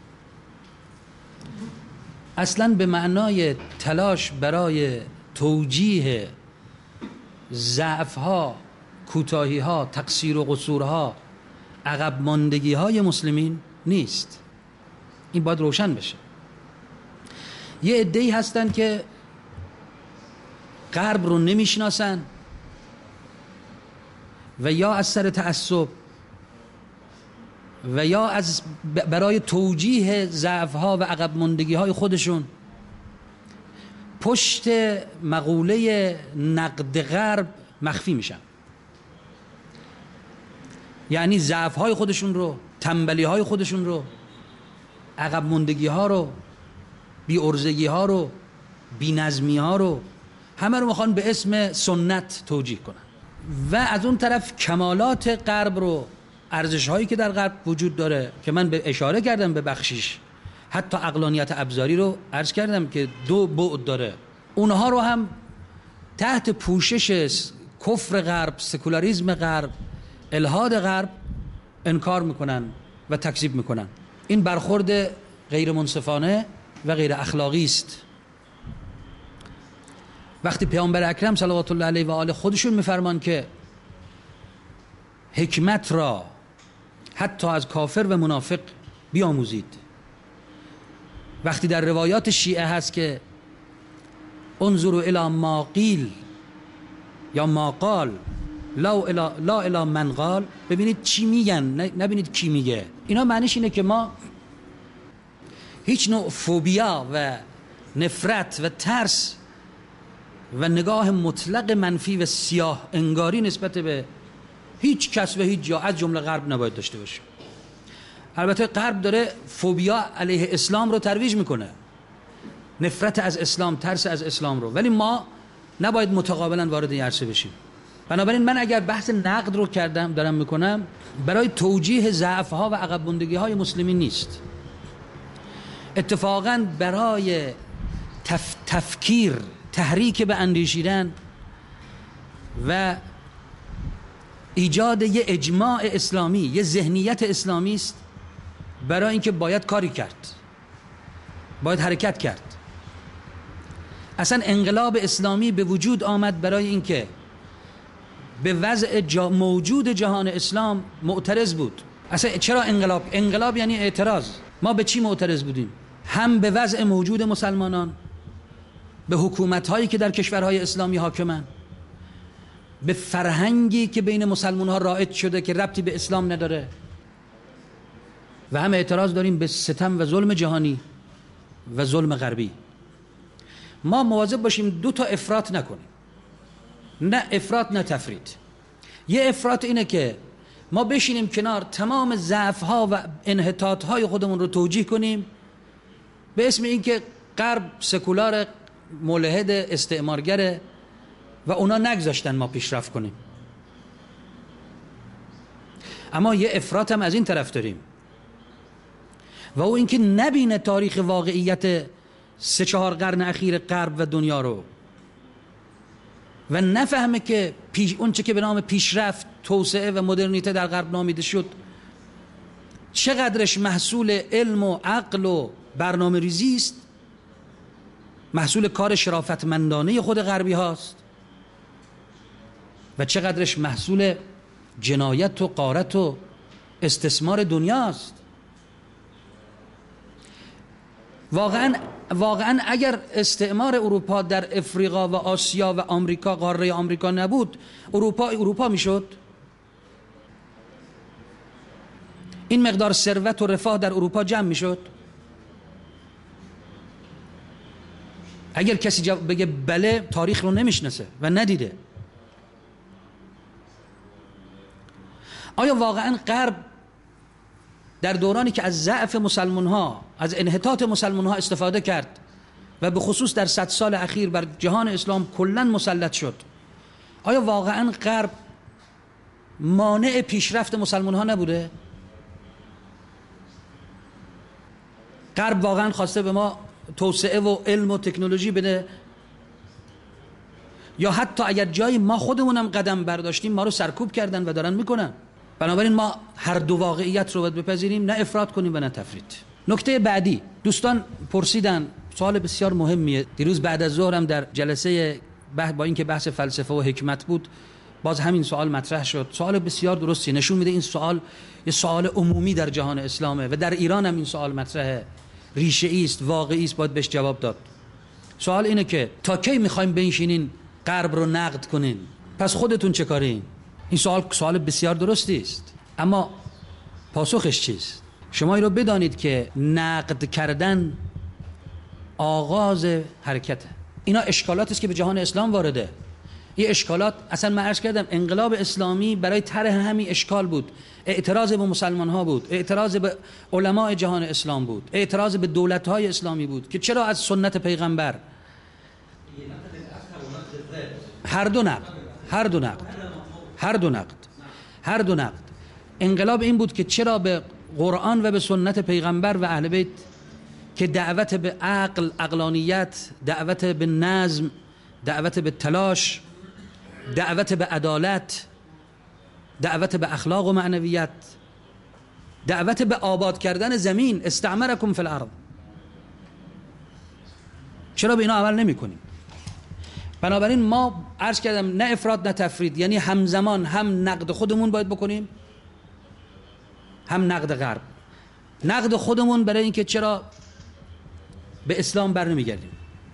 اصلا به معنای تلاش برای توجیه ضعف‌ها، کوتاهی‌ها، تقصیر و قصورها، عقب ماندگی‌های مسلمین نیست. این باید روشن بشه. یه عده‌ای هستن که غرب رو نمیشناسن و یا از سر تعصب و یا از برای توجیه ضعف‌ها و عقب ماندگی‌های خودشون پشت مقوله نقد غرب مخفی میشن. یعنی ضعف‌های خودشون رو، تنبلی‌های خودشون رو، عقب ماندگی‌ها رو، بی‌عرضگی‌ها رو، بی‌نظمی‌ها رو، همه رو میخوان به اسم سنت توجیه کنن و از اون طرف کمالات غرب رو، ارزش‌هایی که در غرب وجود داره که من به اشاره کردم به بخشیش، حتی عقلانیت ابزاری رو عرض کردم که 2 بعد داره، اونها رو هم تحت پوشش کفر غرب، سکولاریسم غرب، الحاد غرب انکار میکنن و تکذیب میکنن. این برخورد غیر منصفانه و غیر اخلاقی است. وقتی پیامبر اکرم صلوات الله علیه و آله خودشون میفرمان که حکمت را حتی از کافر و منافق بیاموزید، وقتی در روایات شیعه هست که انظروا الی ما قیل یا ما قال لا الی من قال، ببینید چی میگن، نبینید کی میگه. اینا معنیش اینه که ما هیچ نوع فوبیا و نفرت و ترس و نگاه مطلق منفی و سیاه انگاری نسبت به هیچ کس و هیچ جا از جمله غرب نباید داشته باشیم. البته غرب داره فوبیا علیه اسلام رو ترویج میکنه، نفرت از اسلام، ترس از اسلام رو، ولی ما نباید متقابلا وارد این عرصه بشیم. بنابراین من اگر بحث نقد رو دارم میکنم برای توجیه ضعف‌ها و عقب ماندگی‌های مسلمین نیست، اتفاقاً برای تفکیر، تحریک به اندیشیدن و ایجاد یه اجماع اسلامی، یه ذهنیت اسلامی است برای اینکه باید کاری کرد، باید حرکت کرد. اصلا انقلاب اسلامی به وجود آمد برای اینکه به وضع موجود جهان اسلام معترض بود. اصلا چرا انقلاب یعنی اعتراض. ما به چی معترض بودیم؟ هم به وضع موجود مسلمانان، به حکومت‌هایی که در کشورهای اسلامی حاکمن، به فرهنگی که بین مسلمان ها رائج شده که ربطی به اسلام نداره، و هم اعتراض داریم به ستم و ظلم جهانی و ظلم غربی. ما مواظب باشیم دو تا افراط نکنیم، نه افراط نه تفرید. یه افراط اینه که ما بشینیم کنار تمام ضعف‌ها و انحطاط‌های خودمون رو توجیه کنیم به اسم اینکه غرب سکولار ملحد استعمارگره و اونا نگذاشتن ما پیشرفت کنیم. اما یه افراط هم از این طرف داریم و او اینکه نبینه تاریخ واقعیت 3-4 قرن اخیر غرب و دنیا رو و نفهمه که اون چه که به نام پیشرفت، توسعه و مدرنیته در غرب نامیده شد چقدرش محصول علم و عقل و برنامه ریزی است، محصول کار شرافتمندانه خود غربی هاست، و چقدرش محصول جنایت و غارت و استثمار دنیاست. واقعا اگر استعمار اروپا در افریقا و آسیا و آمریکا، قاره آمریکا نبود، اروپا میشد؟ این مقدار ثروت و رفاه در اروپا جمع میشد؟ اگر کسی بگه بله، تاریخ رو نمیشناسه و ندیده. آیا واقعا غرب در دورانی که از ضعف مسلمان ها، از انحطاط مسلمان ها استفاده کرد و به خصوص در 100 سال اخیر بر جهان اسلام کلاً مسلط شد، آیا واقعا غرب مانع پیشرفت مسلمان ها نبوده؟ غرب واقعا خواسته به ما توسعه و علم و تکنولوژی بده؟ یا حتی اگر جایی ما خودمونم قدم برداشتیم ما رو سرکوب کردن و دارن میکنن؟ بنابراین ما هر دو واقعیت رو باید بپذیریم، نه افراط کنیم و نه تفرید. نکته بعدی، دوستان پرسیدن، سوال بسیار مهمیه. دیروز بعد از ظهرم در جلسه با اینکه بحث فلسفه و حکمت بود، باز همین سوال مطرح شد. سوال بسیار درستی، نشون میده این سوال یه سوال عمومی در جهان اسلامه و در ایران هم این سوال مطرحه، ریشه‌ای است، واقعی است، باید بهش جواب داد. سوال اینه که تا کی میخوایم بنشینین غرب رو نقد کنین؟ پس خودتون چه کارین؟ این سوال بسیار درستی است، اما پاسخش چیست؟ شما این رو بدانید که نقد کردن آغاز حرکته. اینا اشکالاتی است که به جهان اسلام وارده. این اشکالات، اصلا من عرض کردم انقلاب اسلامی برای طرح همین اشکال بود. اعتراض به مسلمان ها بود، اعتراض به علماء جهان اسلام بود، اعتراض به دولت های اسلامی بود که چرا از سنت پیغمبر. هر دو نقد. انقلاب این بود که چرا به قرآن و به سنت پیغمبر و اهل بیت که دعوت به عقل، عقلانیت، دعوت به نظم، دعوت به تلاش، دعوت به عدالت، دعوت به اخلاق و معنویت، دعوت به آباد کردن زمین، استعمرکم فی الارض، چرا به اینا عمل نمی کنیم؟ بنابراین ما عرض کردم نه افراط نه تفرید، یعنی همزمان هم نقد خودمون باید بکنیم، هم نقد غرب. نقد خودمون برای اینکه چرا به اسلام بر نمیگردیم،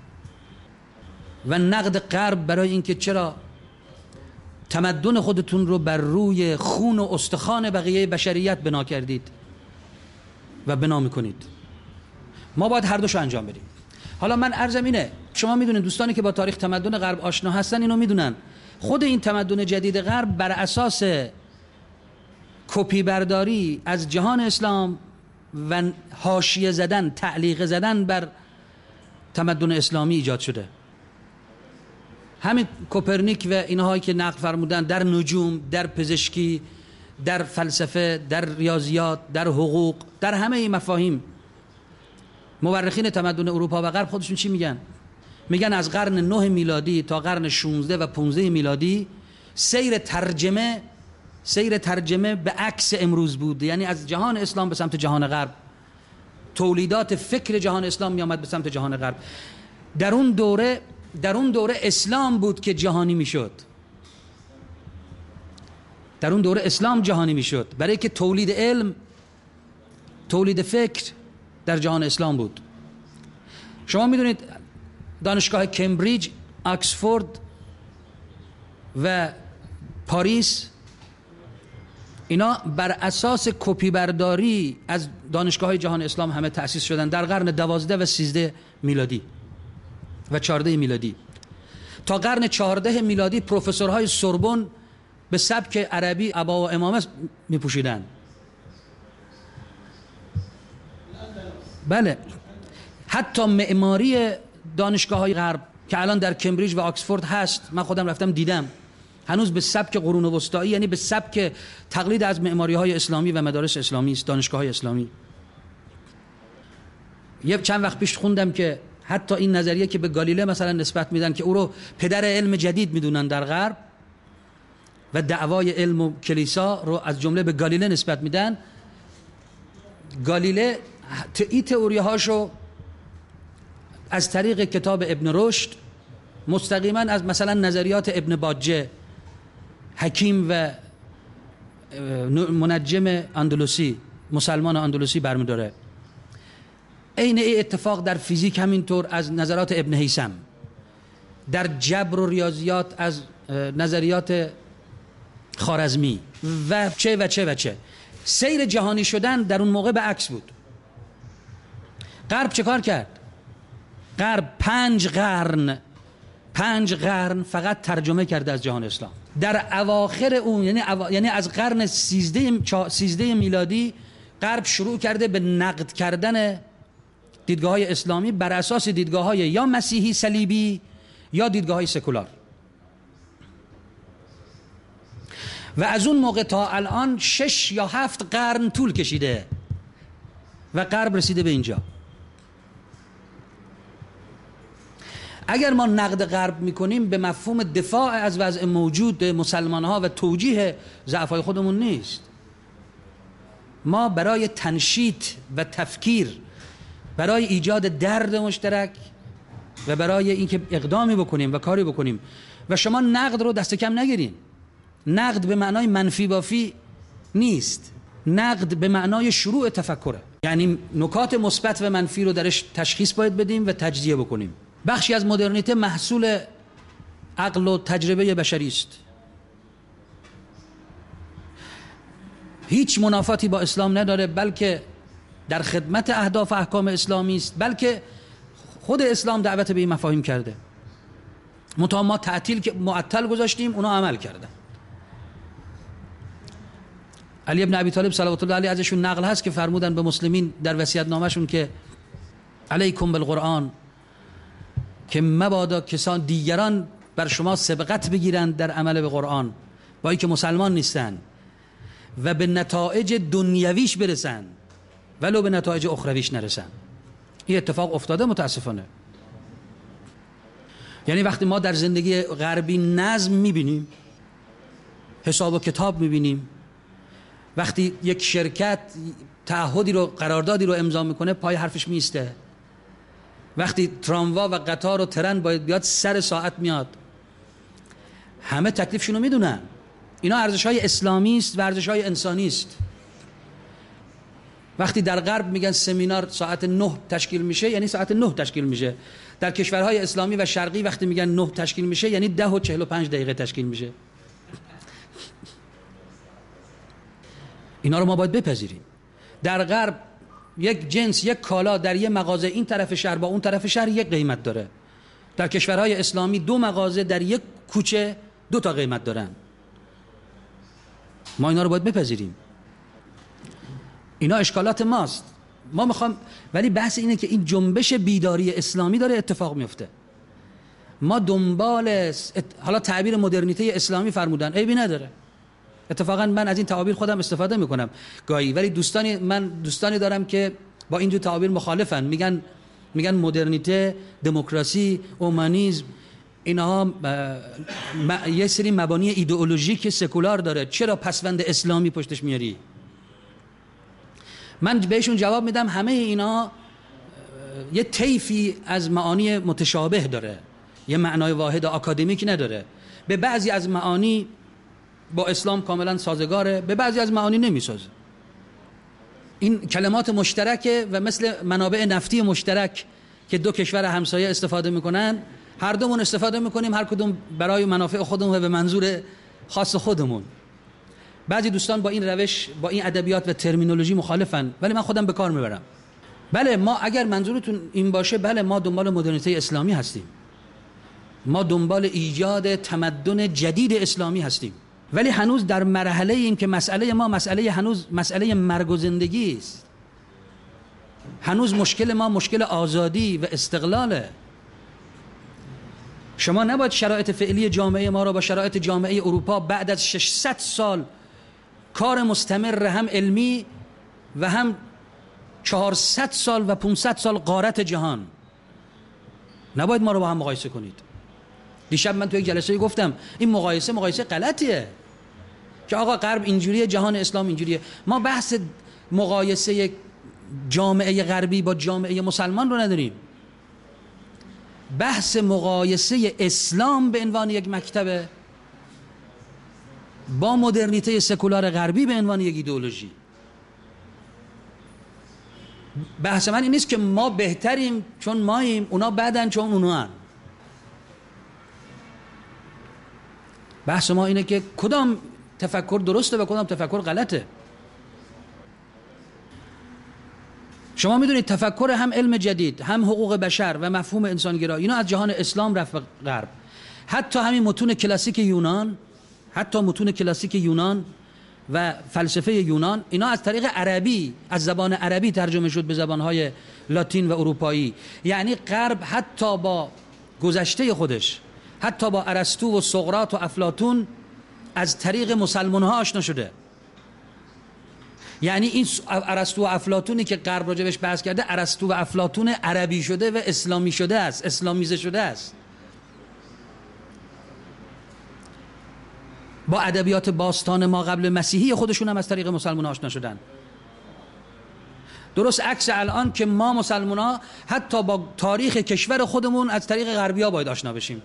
و نقد غرب برای اینکه چرا تمدن خودتون رو بر روی خون و استخوان بقیه بشریت بنا کردید و بنا میکنید. ما باید هر دوشو انجام بدیم. حالا من عرضم اینه، شما میدونید، دوستانی که با تاریخ تمدن غرب آشنا هستن اینو میدونن، خود این تمدن جدید غرب بر اساس کپی برداری از جهان اسلام و حاشیه زدن، تعلیق زدن بر تمدن اسلامی ایجاد شده. همین کوپرنیک و اینهایی که نقل فرمودن در نجوم، در پزشکی، در فلسفه، در ریاضیات، در حقوق، در همه این مفاهیم، مورخین تمدن اروپا و غرب خودشون چی میگن؟ میگن از قرن 9 میلادی تا قرن 16 و 15 میلادی سیر ترجمه به عکس امروز بود، یعنی از جهان اسلام به سمت جهان غرب، تولیدات فکر جهان اسلام می آمد به سمت جهان غرب. در اون دوره اسلام بود که جهانی میشد. در اون دوره اسلام جهانی میشد، برای که تولید علم، تولید فکر در جهان اسلام بود. شما میدونید دانشگاه کمبریج، آکسفورد و پاریس، اینا بر اساس کپی برداری از دانشگاه‌های جهان اسلام همه تأسیس شدن در قرن 12 و 13 میلادی و 14 میلادی. تا قرن 14 میلادی پروفسورهای سوربن به سبک عربی عبا و عمامه میپوشیدن. بله، حتی معماری دانشگاه‌های غرب که الان در کمبریج و آکسفورد هست، من خودم رفتم دیدم، هنوز به سبک قرون وسطایی، یعنی به سبک تقلید از معماری‌های اسلامی و مدارس اسلامی است، دانشگاه‌های اسلامی. یه چند وقت پیش خوندم که حتی این نظریه که به گالیله مثلا نسبت میدن که او رو پدر علم جدید میدونن در غرب و دعوای علم و کلیسا رو از جمله به گالیله نسبت میدن، گالیله این تئوری هاشو از طریق کتاب ابن رشد مستقیما از مثلا نظریات ابن باجه، حکیم و منجم اندلسی، مسلمان اندلسی برمی‌داره. عین ای اتفاق در فیزیک همینطور از نظرات ابن هیثم، در جبر و ریاضیات از نظریات خوارزمی و چه و چه و چه. سیر جهانی شدن در اون موقع به عکس بود. غرب چه کار کرد؟ غرب 5 قرن فقط ترجمه کرده از جهان اسلام. در اواخر اون یعنی از قرن 13 میلادی غرب شروع کرده به نقد کردن دیدگاه‌های اسلامی بر اساس دیدگاه‌های یا مسیحی صلیبی یا دیدگاه‌های سکولار. و از اون موقع تا الان 6 یا 7 قرن طول کشیده و غرب رسیده به اینجا. اگر ما نقد غرب میکنیم به مفهوم دفاع از وضع موجود مسلمان‌ها و توجیه ضعف‌های خودمون نیست. ما برای تنشیط و تفکیر، برای ایجاد درد مشترک و برای اینکه اقدامی بکنیم و کاری بکنیم. و شما نقد رو دست کم نگیرین. نقد به معنای منفی بافی نیست. نقد به معنای شروع تفکره. یعنی نکات مثبت و منفی رو درش تشخیص باید بدیم و تجزیه بکنیم. بخشی از مدرنیته محصول عقل و تجربه بشری است. هیچ منافاتی با اسلام نداره، بلکه در خدمت اهداف و احکام اسلامی است، بلکه خود اسلام دعوت به این مفاهیم کرده. منتها ما معطل گذاشتیم، اونا عمل کردن. علی ابن ابی طالب صلوات الله علیه ازشون نقل هست که فرمودن به مسلمین در وصیت نامشون که علیکم بالقرآن، که مبادا کسان دیگران بر شما سبقت بگیرند در عمل به قرآن با اینکه مسلمان نیستن و به نتایج دنیویش برسن ولو به نتایج اخرویش نرسن. این اتفاق افتاده متاسفانه. یعنی وقتی ما در زندگی غربی نظم میبینیم، حساب و کتاب میبینیم، وقتی یک شرکت تعهدی رو، قراردادی رو امضا میکنه پای حرفش میسته، وقتی تراموا و قطار و ترن باید بیاد سر ساعت میاد، همه تکلیفشون رو میدونن. اینا ارزش‌های اسلامی است و ارزش‌های انسانی است. وقتی در غرب میگن سمینار ساعت 9 تشکیل میشه، یعنی ساعت 9 تشکیل میشه. در کشورهای اسلامی و شرقی وقتی میگن 9 تشکیل میشه، یعنی 10 و 45 دقیقه تشکیل میشه. اینا رو ما باید بپذیریم. در غرب یک جنس، یک کالا در یک مغازه این طرف شهر با اون طرف شهر یک قیمت داره. در کشورهای اسلامی 2 مغازه در یک کوچه 2 تا قیمت دارن. ما اینا رو باید بپذیریم. اینا اشکالات ماست. ما میخوام، ولی بحث اینه که این جنبش بیداری اسلامی داره اتفاق میفته. ما دنبال حالا تعبیر مدرنیته اسلامی فرمودن، عیبی نداره. اتفاقا من از این تعابیر خودم استفاده میکنم گاهی، ولی دوستانی دارم که با اینجور تعابیر مخالفن. میگن مدرنیته، دموکراسی، اومانیسم، اینها یه سری مبانی ایدئولوژیک سکولار داره، چرا پسوند اسلامی پشتش میاری؟ من بهشون جواب میدم همه اینا یه طیفی از معانی متشابه داره، یه معنای واحد آکادمیک نداره. به بعضی از معانی با اسلام کاملا سازگاره، به بعضی از معانی نمیسازه. این کلمات مشترکه و مثل منابع نفتی مشترک که 2 کشور همسایه استفاده میکنن، هر دومون استفاده میکنیم، هر کدوم برای منافع خودمون و به منظور خاص خودمون. بعضی دوستان با این روش، با این ادبیات و ترمینولوژی مخالفن، ولی من خودم به کار میبرم. بله، ما اگر منظورتون این باشه، بله ما دنبال مدرنیته اسلامی هستیم، ما دنبال ایجاد تمدن جدید اسلامی هستیم، ولی هنوز در مرحله ایم که مسئله ما هنوز مسئله مرگ و زندگی است. هنوز مشکل ما مشکل آزادی و استقلاله. شما نباید شرایط فعلی جامعه ما را با شرایط جامعه اروپا بعد از 600 سال کار مستمر هم علمی و هم 400 سال و 500 سال غارت جهان، نباید ما رو با هم مقایسه کنید. دیشب من تو یک جلسه گفتم این مقایسه غلطیه که آقا غرب اینجوریه، جهان اسلام اینجوریه. ما بحث مقایسه جامعه غربی با جامعه مسلمان رو نداریم. بحث مقایسه اسلام به عنوان یک مکتبه با مدرنیته سکولار غربی به عنوان یک ایدئولوژی. بحث من این نیست که ما بهتریم چون ماییم، اونا بدن چون اونا هن. بحث ما اینه که کدام تفکر درسته و کدام تفکر غلطه. شما میدونید تفکر هم علم جدید، هم حقوق بشر و مفهوم انسانگرایی، اینا از جهان اسلام رفت به غرب. حتی همین متون کلاسیک یونان و فلسفه یونان، اینا از طریق عربی، از زبان عربی ترجمه شد به زبانهای لاتین و اروپایی. یعنی غرب حتی با گذشته خودش، حتی با ارسطو و سقراط و افلاطون از طریق مسلمان ها آشنا شده. یعنی این ارسطو و افلاطونی که غرب راجبش بحث کرده، ارسطو و افلاطون عربی شده و اسلامی شده است، اسلامیزه شده است. با ادبیات باستان ما قبل مسیحی خودشون هم از طریق مسلمان آشنا شدن. درست عکس الان که ما مسلمان ها حتی با تاریخ کشور خودمون از طریق غربی ها باید آشنا بشیم.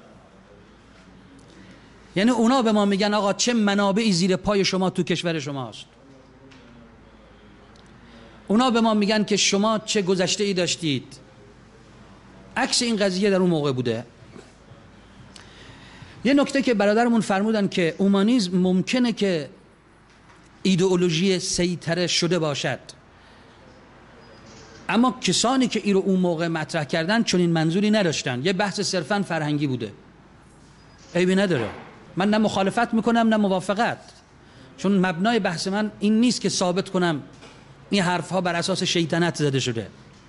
یعنی اونا به ما میگن آقا چه منابعی زیر پای شما تو کشور شما هست. اونا به ما میگن که شما چه گذشته ای داشتید. عکس این قضیه در اون موقع بوده. یه نکته که برادرمون فرمودن که اومانیسم ممکنه که ایدئولوژی سیطره شده باشد، اما کسانی که این رو اون موقع مطرح کردن چون این منظوری نداشتن. یه بحث صرفاً فرهنگی بوده، عیبی نداره. من نه مخالفت میکنم نه موافقت، چون مبنای بحث من این نیست که ثابت کنم این حرفها بر اساس شیطنت زده شده.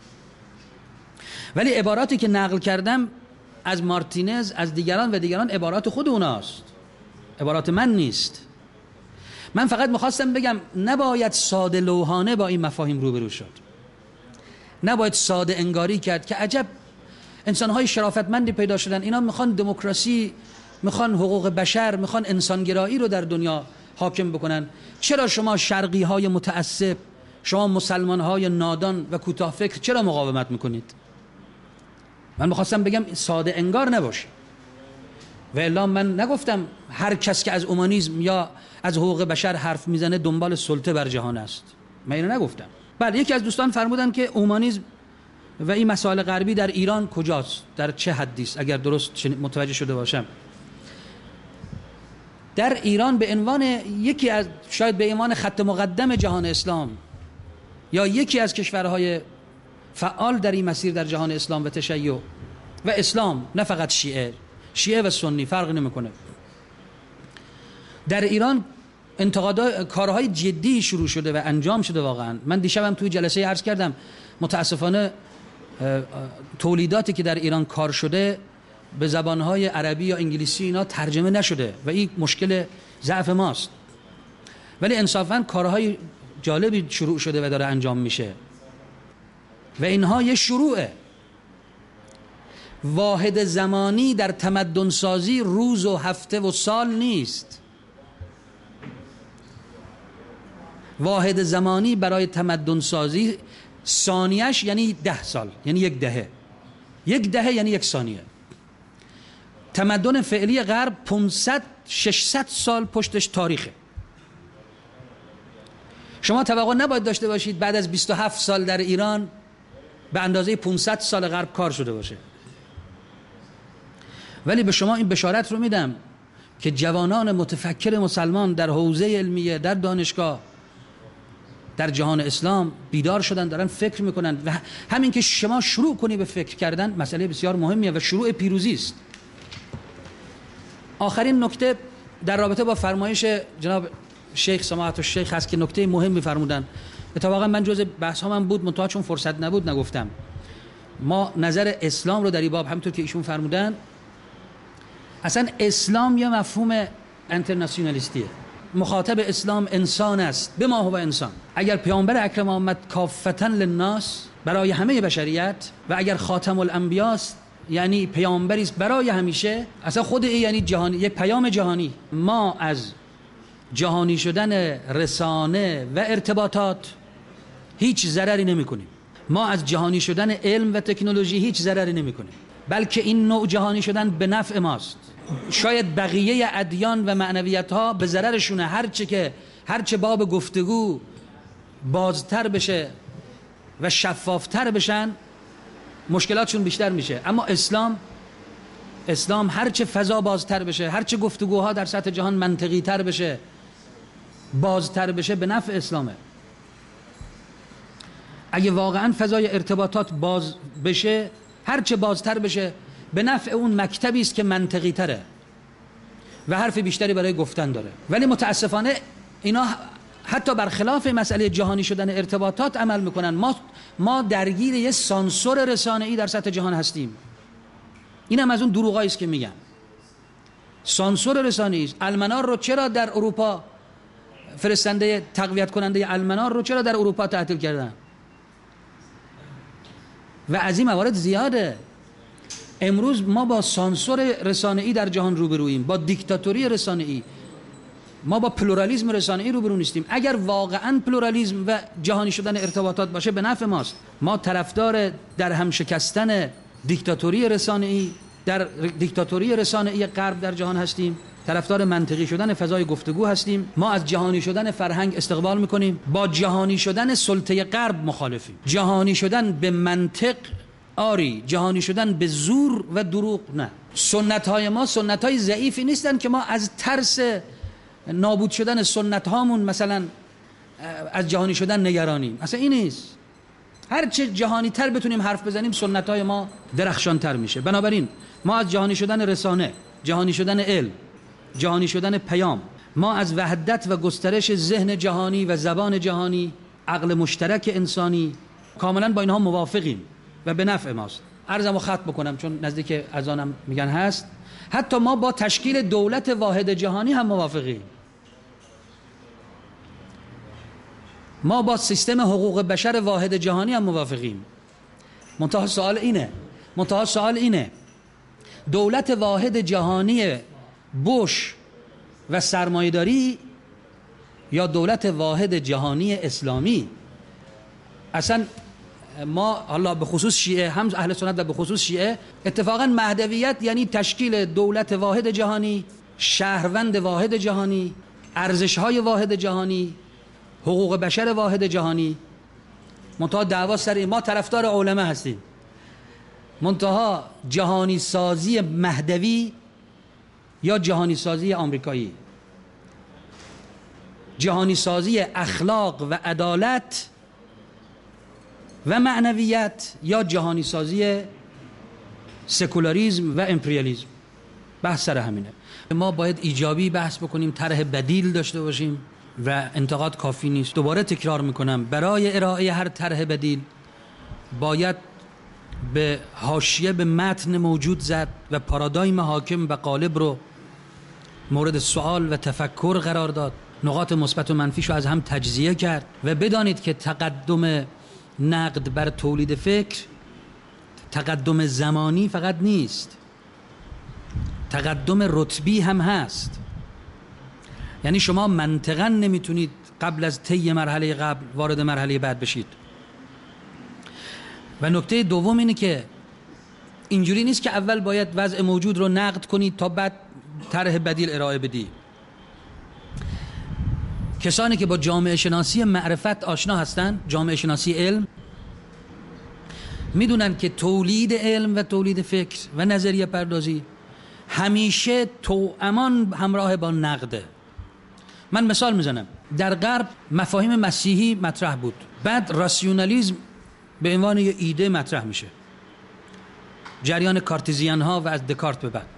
ولی عباراتی که نقل کردم از مارتینز، از دیگران عبارات خود اوناست، عبارات من نیست. من فقط میخواستم بگم نباید ساده لوحانه با این مفاهیم روبرو شد، نباید ساده انگاری کرد که عجب انسانهای شرافتمندی پیدا شدن، اینا میخوان دموکراسی، میخوان حقوق بشر، میخوان انسانگرایی رو در دنیا حاکم بکنن. چرا شما شرقی های متعصب، شما مسلمان های نادان و کوتاه فکر چرا مقاومت میکنید؟ من میخواستم بگم ساده انگار نباشه. و الا من نگفتم هر کس که از اومانیسم یا از حقوق بشر حرف میزنه دنبال سلطه بر جهان است. من اینو نگفتم. بله، یکی از دوستان فرمودن که اومانیسم و این مسائل غربی در ایران کجاست، در چه حدی است، اگر درست متوجه شده باشم. در ایران به عنوان یکی از، شاید به عنوان خط مقدم جهان اسلام یا یکی از کشورهای فعال در این مسیر در جهان اسلام و تشیع و اسلام، نه فقط شیعه و سنی فرق نمیکنه، در ایران کارهای جدی شروع شده و انجام شده. واقعا من دیشبم توی جلسه عرض کردم متاسفانه تولیداتی که در ایران کار شده به زبانهای عربی یا انگلیسی اینا ترجمه نشده و این مشکل ضعف ماست. ولی انصافا کارهای جالبی شروع شده و داره انجام میشه و اینها یه شروعه. واحد زمانی در تمدن سازی روز و هفته و سال نیست. واحد زمانی برای تمدن سازی ثانیه‌اش یعنی 10 سال، یعنی یک دهه یعنی یک ثانیه. تمدن فعلی غرب 500-600 سال پشتش تاریخه. شما توقع نباید داشته باشید بعد از 27 سال در ایران به اندازه 500 سال غرب کار شده باشه. ولی به شما این بشارت رو میدم که جوانان متفکر مسلمان در حوزه علمیه، در دانشگاه، در جهان اسلام بیدار شدن، دارن فکر میکنن و همین که شما شروع کنی به فکر کردن مسئله بسیار مهمیه و شروع پیروزی است. آخرین نکته در رابطه با فرمایش جناب شیخ سماحت الشیخ هست که نکته مهمی فرمودن. اتفاقا من جز بحث ها من بود، منتها چون فرصت نبود نگفتم. ما نظر اسلام رو در این باب همونطور که ایشون فرمودن، اصلا اسلام یا مفهوم انترناسیونالیستیه. مخاطب اسلام انسان است، به ما هو انسان. اگر پیامبر اکرم آمد کافتا للناس، برای همه بشریت، و اگر خاتم الانبیاست یعنی پیامبری است برای همیشه، اصلا خود این یعنی جهانی، یک پیام جهانی. ما از جهانی شدن رسانه و ارتباطات هیچ ضرری نمی کنیم. ما از جهانی شدن علم و تکنولوژی هیچ ضرری نمی کنیم، بلکه این نوع جهانی شدن به نفع ماست. شاید بقیه ادیان و معنویت ها به ضررشونه، هرچه باب گفتگو بازتر بشه و شفافتر بشن مشکلاتشون بیشتر میشه. اما اسلام هرچه فضا بازتر بشه، هرچه گفتگوها در سطح جهان منطقی تر بشه، بازتر بشه، به نفع اسلامه. اگه واقعا فضای ارتباطات باز بشه، هرچه بازتر بشه، به نفع اون مکتبی است که منطقی تره و حرف بیشتری برای گفتن داره. ولی متاسفانه اینا حتی برخلاف مسئله جهانی شدن ارتباطات عمل میکنن. ما درگیر یه سانسور رسانه‌ای در سطح جهان هستیم. اینم از اون دروغایی است که میگن. سانسور رسانه‌ای است. المنار رو چرا در اروپا فرستنده تقویت کننده المنار رو چرا در اروپا تعطیل کردن؟ و از این موارد زیاده. امروز ما با سانسور رسانه‌ای در جهان روبروییم، با دیکتاتوری رسانه‌ای، ما با پلورالیسم رسانه‌ای روبرو نیستیم. اگر واقعا پلورالیسم و جهانی شدن ارتباطات باشه به نفع ماست. ما طرفدار در هم شکستن دیکتاتوری رسانه‌ای، در دیکتاتوری رسانه‌ای غرب در جهان هستیم. طرفدار منطقی شدن فضای گفتگو هستیم. ما از جهانی شدن فرهنگ استقبال میکنیم، با جهانی شدن سلطه غرب مخالفیم. جهانی شدن به منطق آری، جهانی شدن به زور و دروغ نه. سنت های ما سنت های ضعیفی نیستن که ما از ترس نابود شدن سنت هامون مثلا از جهانی شدن نگرانیم. اصلا این نیست. هرچه جهانی تر بتونیم حرف بزنیم سنت های ما درخشان تر میشه. بنابراین ما از جهانی شدن رسانه، جهانی شدن علم، جهانی شدن پیام، ما از وحدت و گسترش ذهن جهانی و زبان جهانی، عقل مشترک انسانی، کاملا با اینها موافقیم و به نفع ماست. عرضمو ختم بکنم چون نزدیک اذانم میگن هست. حتی ما با تشکیل دولت واحد جهانی هم موافقیم. ما با سیستم حقوق بشر واحد جهانی هم موافقیم. منتها سوال اینه دولت واحد جهانی بوش و سرمایه‌داری یا دولت واحد جهانی اسلامی؟ اصلا ما حالا به خصوص شیعه، هم اهل سنت و به خصوص شیعه، اتفاقا مهدویت یعنی تشکیل دولت واحد جهانی، شهروند واحد جهانی، ارزش‌های واحد جهانی، حقوق بشر واحد جهانی. منتها دعوا سر ما طرفدار علما هستیم. منتها جهانی سازی مهدوی یا جهانی سازی آمریکایی، جهانی سازی اخلاق و عدالت و معنویت یا جهانی سازی سکولاریسم و امپریالیسم، بحث سر همینه. ما باید ایجابی بحث بکنیم، طرح بدیل داشته باشیم و انتقاد کافی نیست. دوباره تکرار میکنم، برای ارائه هر طرح بدیل باید به حاشیه به متن موجود زد و پارادایم حاکم و غالب رو مورد سوال و تفکر قرار داد، نقاط مثبت و منفیش رو از هم تجزیه کرد و بدانید که تقدم نقد بر تولید فکر تقدم زمانی فقط نیست، تقدم رتبی هم هست. یعنی شما منطقاً نمیتونید قبل از طی مرحله قبل وارد مرحله بعد بشید. و نکته دوم اینه که اینجوری نیست که اول باید وضع موجود رو نقد کنید تا بعد طرح بدیل ارائه بدی. کسانی که با جامعه شناسی معرفت آشنا هستن، جامعه شناسی علم، میدونن که تولید علم و تولید فکر و نظریه پردازی همیشه توامان همراه با نقده. من مثال میزنم، در غرب مفاهیم مسیحی مطرح بود، بعد راسیونالیسم به عنوان یه ایده مطرح میشه، جریان کارتزیان ها و از دکارت به بعد.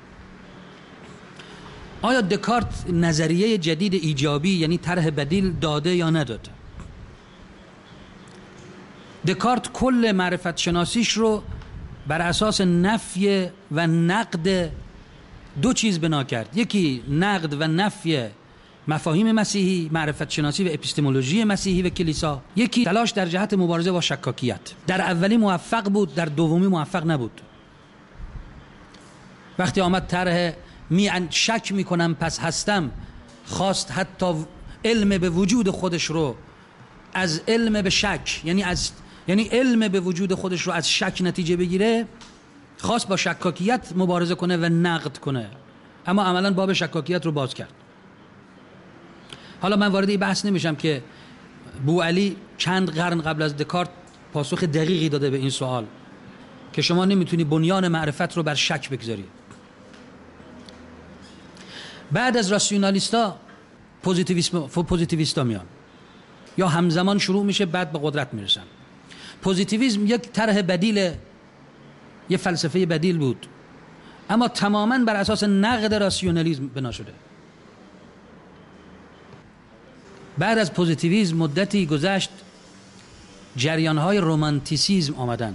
آیا دکارت نظریه جدید ایجابی یعنی طرح بدیل داده یا نداده؟ دکارت کل معرفت شناسیش رو بر اساس نفی و نقد دو چیز بنا کرد، یکی نقد و نفی مفاهیم مسیحی، معرفت شناسی و اپیستمولوژی مسیحی و کلیسا، یکی تلاش در جهت مبارزه با شکاکیت. در اولی موفق بود، در دومی موفق نبود. وقتی آمد طرح شک میکنم پس هستم، خواست حتی علم به وجود خودش رو از علم به شک، یعنی علم به وجود خودش رو از شک نتیجه بگیره، خواست با شکاکیت مبارزه کنه و نقد کنه، اما عملا باب شکاکیت رو باز کرد. حالا من وارد این بحث نمیشم که بوعلی چند قرن قبل از دکارت پاسخ دقیقی داده به این سوال که شما نمیتونی بنیان معرفت رو بر شک بگذاری. بعد از راسیونالیستا پوزیتیویستا میان، یا همزمان شروع میشه بعد به قدرت میرسن. پوزیتیویسم یک طرح بدیل، یک فلسفه بدیل بود، اما تماما بر اساس نقد راسیونالیسم بنا شده. بعد از پوزیتیویسم مدتی گذشت، جریان‌های رومانتیسیسم آمدن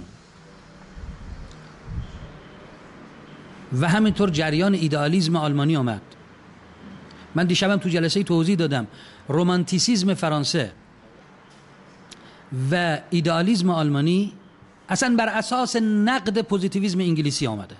و همینطور جریان ایدئالیسم آلمانی آمد. من دیشبم تو جلسه توضیح دادم رومانتیسیسم فرانسه و ایدئالیسم آلمانی اصلا بر اساس نقد پوزیتیویسم انگلیسی آمده.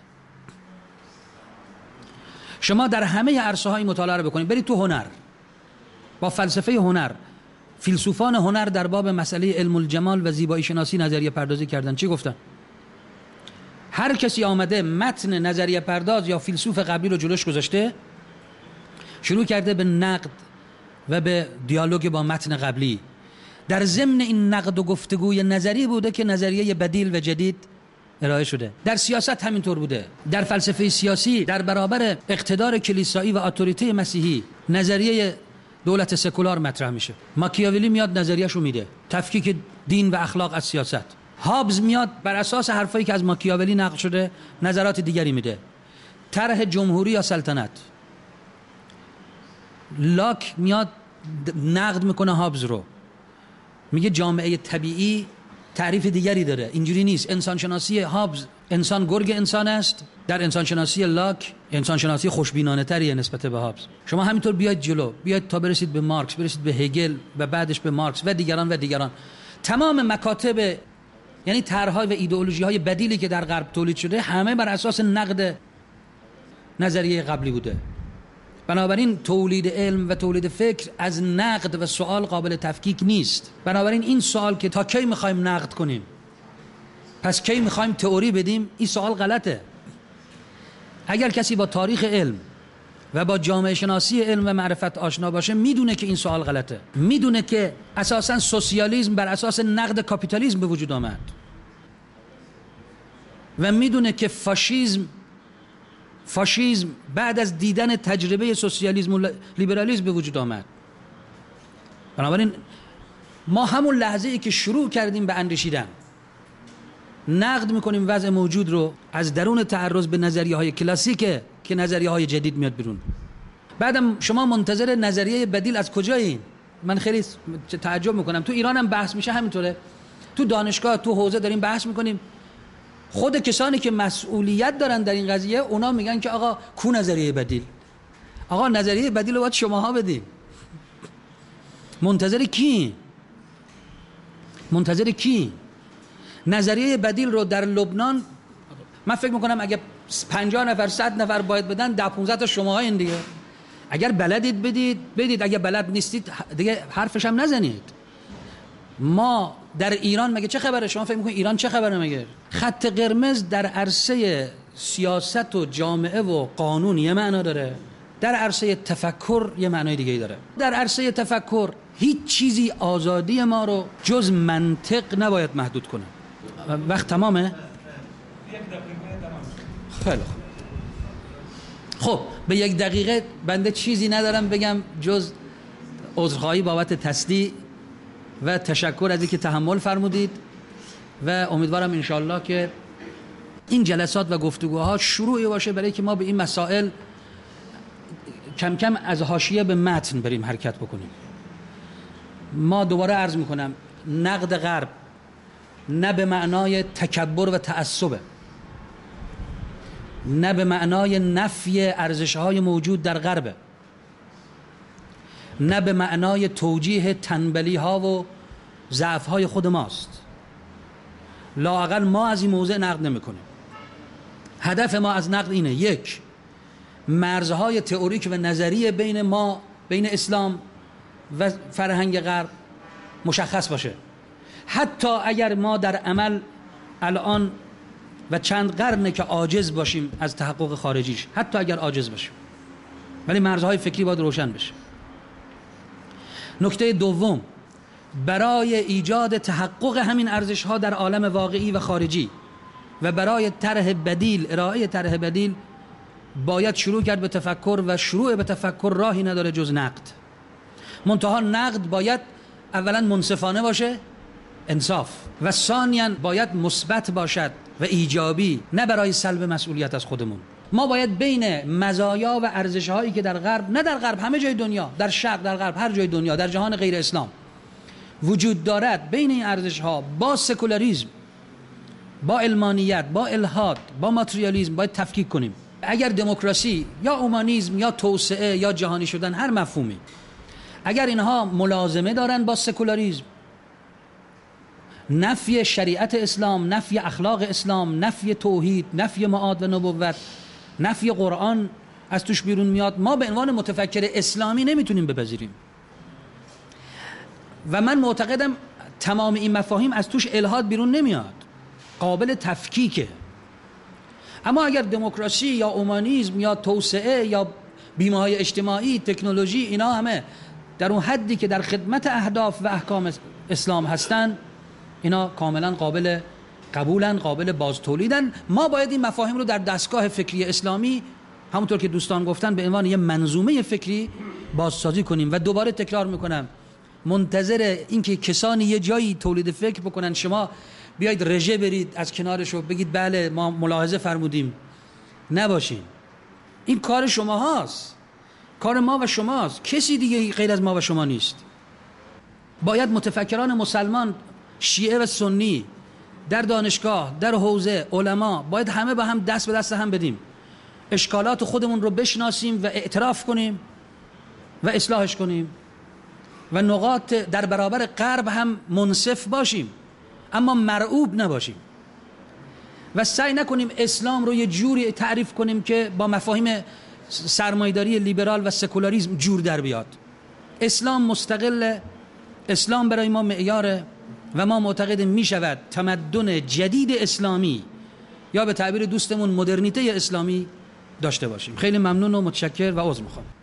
شما در همه عرصه‌های مطالعه رو بکنید، برید تو هنر، با فلسفه هنر، فیلسوفان هنر در باب مسئله علم الجمال و زیبایی شناسی نظریه پردازی کردن. چی گفتن؟ هر کسی آمده متن نظریه پرداز یا فیلسوف قبلی رو جلوش گذاشته، شروع کرده به نقد و به دیالوگ با متن قبلی. در ضمن این نقد و گفتگوی نظری بوده که نظریه بدیل و جدید ارائه شده. در سیاست همینطور بوده. در فلسفه سیاسی در برابر اقتدار کلیسایی و اتوریته مسیحی نظریه دولت سکولار مطرح میشه. ماکیاولی میاد نظریه‌شو میده، تفکیک دین و اخلاق از سیاست. هابز میاد بر اساس حرفایی که از ماکیاولی نقل شده نظرات دیگری میده، طرح جمهوری یا سلطنت. لاک میاد نقد میکنه هابز رو، میگه جامعه طبیعی تعریف دیگری داره، اینجوری نیست. انسان شناسی هابز انسان گرگ انسان است، در انسان شناسی لاک انسان شناسی خوشبینانه تریه نسبت به هابز. شما همینطور بیاید جلو، بیاید تا برسید به مارکس، برسید به هگل و بعدش به مارکس و دیگران. تمام مکاتب، یعنی طرح‌ها و ایدئولوژی‌های بدیلی که در غرب تولید شده همه بر اساس نقد نظریه قبلی بوده. بنابراین تولید علم و تولید فکر از نقد و سوال قابل تفکیک نیست. بنابراین این سوال که تا کی میخوایم نقد کنیم، پس کی میخوایم تئوری بدیم، این سوال غلطه. اگر کسی با تاریخ علم و با جامعه شناسی علم و معرفت آشنا باشه، میدونه که این سوال غلطه، میدونه که اساساً سوسیالیسم بر اساس نقد کاپیتالیسم به وجود آمد و میدونه که فاشیسم بعد از دیدن تجربه سوسیالیسم و لیبرالیسم به وجود آمد. بنابراین ما همون لحظه ای که شروع کردیم به اندیشیدن، نقد میکنیم وضع موجود رو از درون تعرض به نظریه های کلاسیکه که نظریه های جدید میاد بیرون. بعدم شما منتظر نظریه بدیل از کجایین؟ من خیلی تعجب میکنم. تو ایران هم بحث میشه همینطوره، تو دانشگاه، تو حوزه داریم بحث میکنیم. خود کسانی که مسئولیت دارن در این قضیه اونا میگن که آقا کو نظریه بدیل؟ آقا نظریه بدیل رو باید شماها بدین. منتظر کی؟ نظریه بدیل رو در لبنان من فکر میکنم اگه 50 نفر 100 نفر باید بدن، 10-15 تا شماها این دیگه. اگر بلدید بدید، اگر بلد نیستید دیگه حرفش هم نزنید. ما در ایران مگه چه خبره؟ شما فکر میکنید ایران چه خبره؟ مگه خط قرمز در عرصه سیاست و جامعه و قانون یه معنا داره، در عرصه تفکر یه معنای دیگه داره. در عرصه تفکر هیچ چیزی آزادی ما رو جز منطق نباید محدود کنه. وقت تمامه؟ خیلی خوب. خب به 1 دقیقه بنده چیزی ندارم بگم جز عذرخواهی بابت تسلیح و تشکر از اینکه تحمل فرمودید و امیدوارم انشالله که این جلسات و گفتگوها شروعی باشه برای که ما به این مسائل کم کم از حاشیه به متن بریم حرکت بکنیم. ما دوباره عرض میکنم نقد غرب نه به معنای تکبر و تعصب، نه به معنای نفی ارزش‌های موجود در غرب، نه به معنای توجیه تنبلی‌ها و ضعف‌های خود ماست. لااقل ما از این موضع نقد نمی‌کنیم. هدف ما از نقد اینه: 1. مرزهای تئوریک و نظری بین ما، بین اسلام و فرهنگ غرب مشخص باشه، حتی اگر ما در عمل الان و چند قرنه که عاجز باشیم از تحقق خارجیش، حتی اگر عاجز باشیم، ولی مرزهای فکری باید روشن بشه. نکته دوم، برای ایجاد تحقق همین ارزش‌ها در عالم واقعی و خارجی و برای طرح بدیل، ارائه طرح بدیل، باید شروع کرد به تفکر و شروع به تفکر راهی نداره جز نقد. منتها نقد باید اولا منصفانه باشه، انصاف، و ثانیاً باید مثبت باشد و ایجابی، نه برای سلب مسئولیت از خودمون. ما باید بین مزایا و ارزش‌هایی که در غرب، نه در غرب، همه جای دنیا، در شرق، در غرب، هر جای دنیا، در جهان غیر اسلام وجود دارد، بین این ارزش‌ها با سکولاریسم، با علمانیت، با الحاد، با ماتریالیسم باید تفکیک کنیم. اگر دموکراسی یا اومانیسم یا توسعه یا جهانی شدن، هر مفهومی، اگر اینها ملازمه دارن با سکولاریسم، نفی شریعت اسلام، نفی اخلاق اسلام، نفی توحید، نفی معاد و نبوت، نفی قرآن از توش بیرون میاد، ما به عنوان متفکر اسلامی نمیتونیم بپذیریم. و من معتقدم تمام این مفاهیم از توش الحاد بیرون نمیاد، قابل تفکیکه. اما اگر دموکراسی یا اومانیسم یا توسعه یا بیمه‌های اجتماعی، تکنولوژی، اینا همه در اون حدی که در خدمت اهداف و احکام اسلام هستن، اینا کاملا قابل قبولن، قابل باز تولیدن. ما باید این مفاهیم رو در دستگاه فکری اسلامی، همونطور که دوستان گفتن، به عنوان یه منظومه فکری بازسازی کنیم. و دوباره تکرار میکنم، منتظر اینکه کسانی یه جایی تولید فکر بکنن شما بیاید رژه برید از کنارش و بگید بله ما ملاحظه فرمودیم، نباشین. این کار شما هاست، کار ما و شماست، کسی دیگه غیر از ما و شما نیست. باید متفکران مسلمان، شیعه و سنی، در دانشگاه، در حوزه، علما، باید همه با هم دست به دست هم بدیم، اشکالات خودمون رو بشناسیم و اعتراف کنیم و اصلاحش کنیم و نقاط در برابر غرب هم منصف باشیم، اما مرعوب نباشیم و سعی نکنیم اسلام رو یه جوری تعریف کنیم که با مفاهیم سرمایه‌داری لیبرال و سکولاریسم جور در بیاد. اسلام مستقل، اسلام برای ما معیاره و ما معتقدیم می شود تمدن جدید اسلامی یا به تعبیر دوستمون مدرنیته اسلامی داشته باشیم. خیلی ممنون و متشکر و عذر میخوام.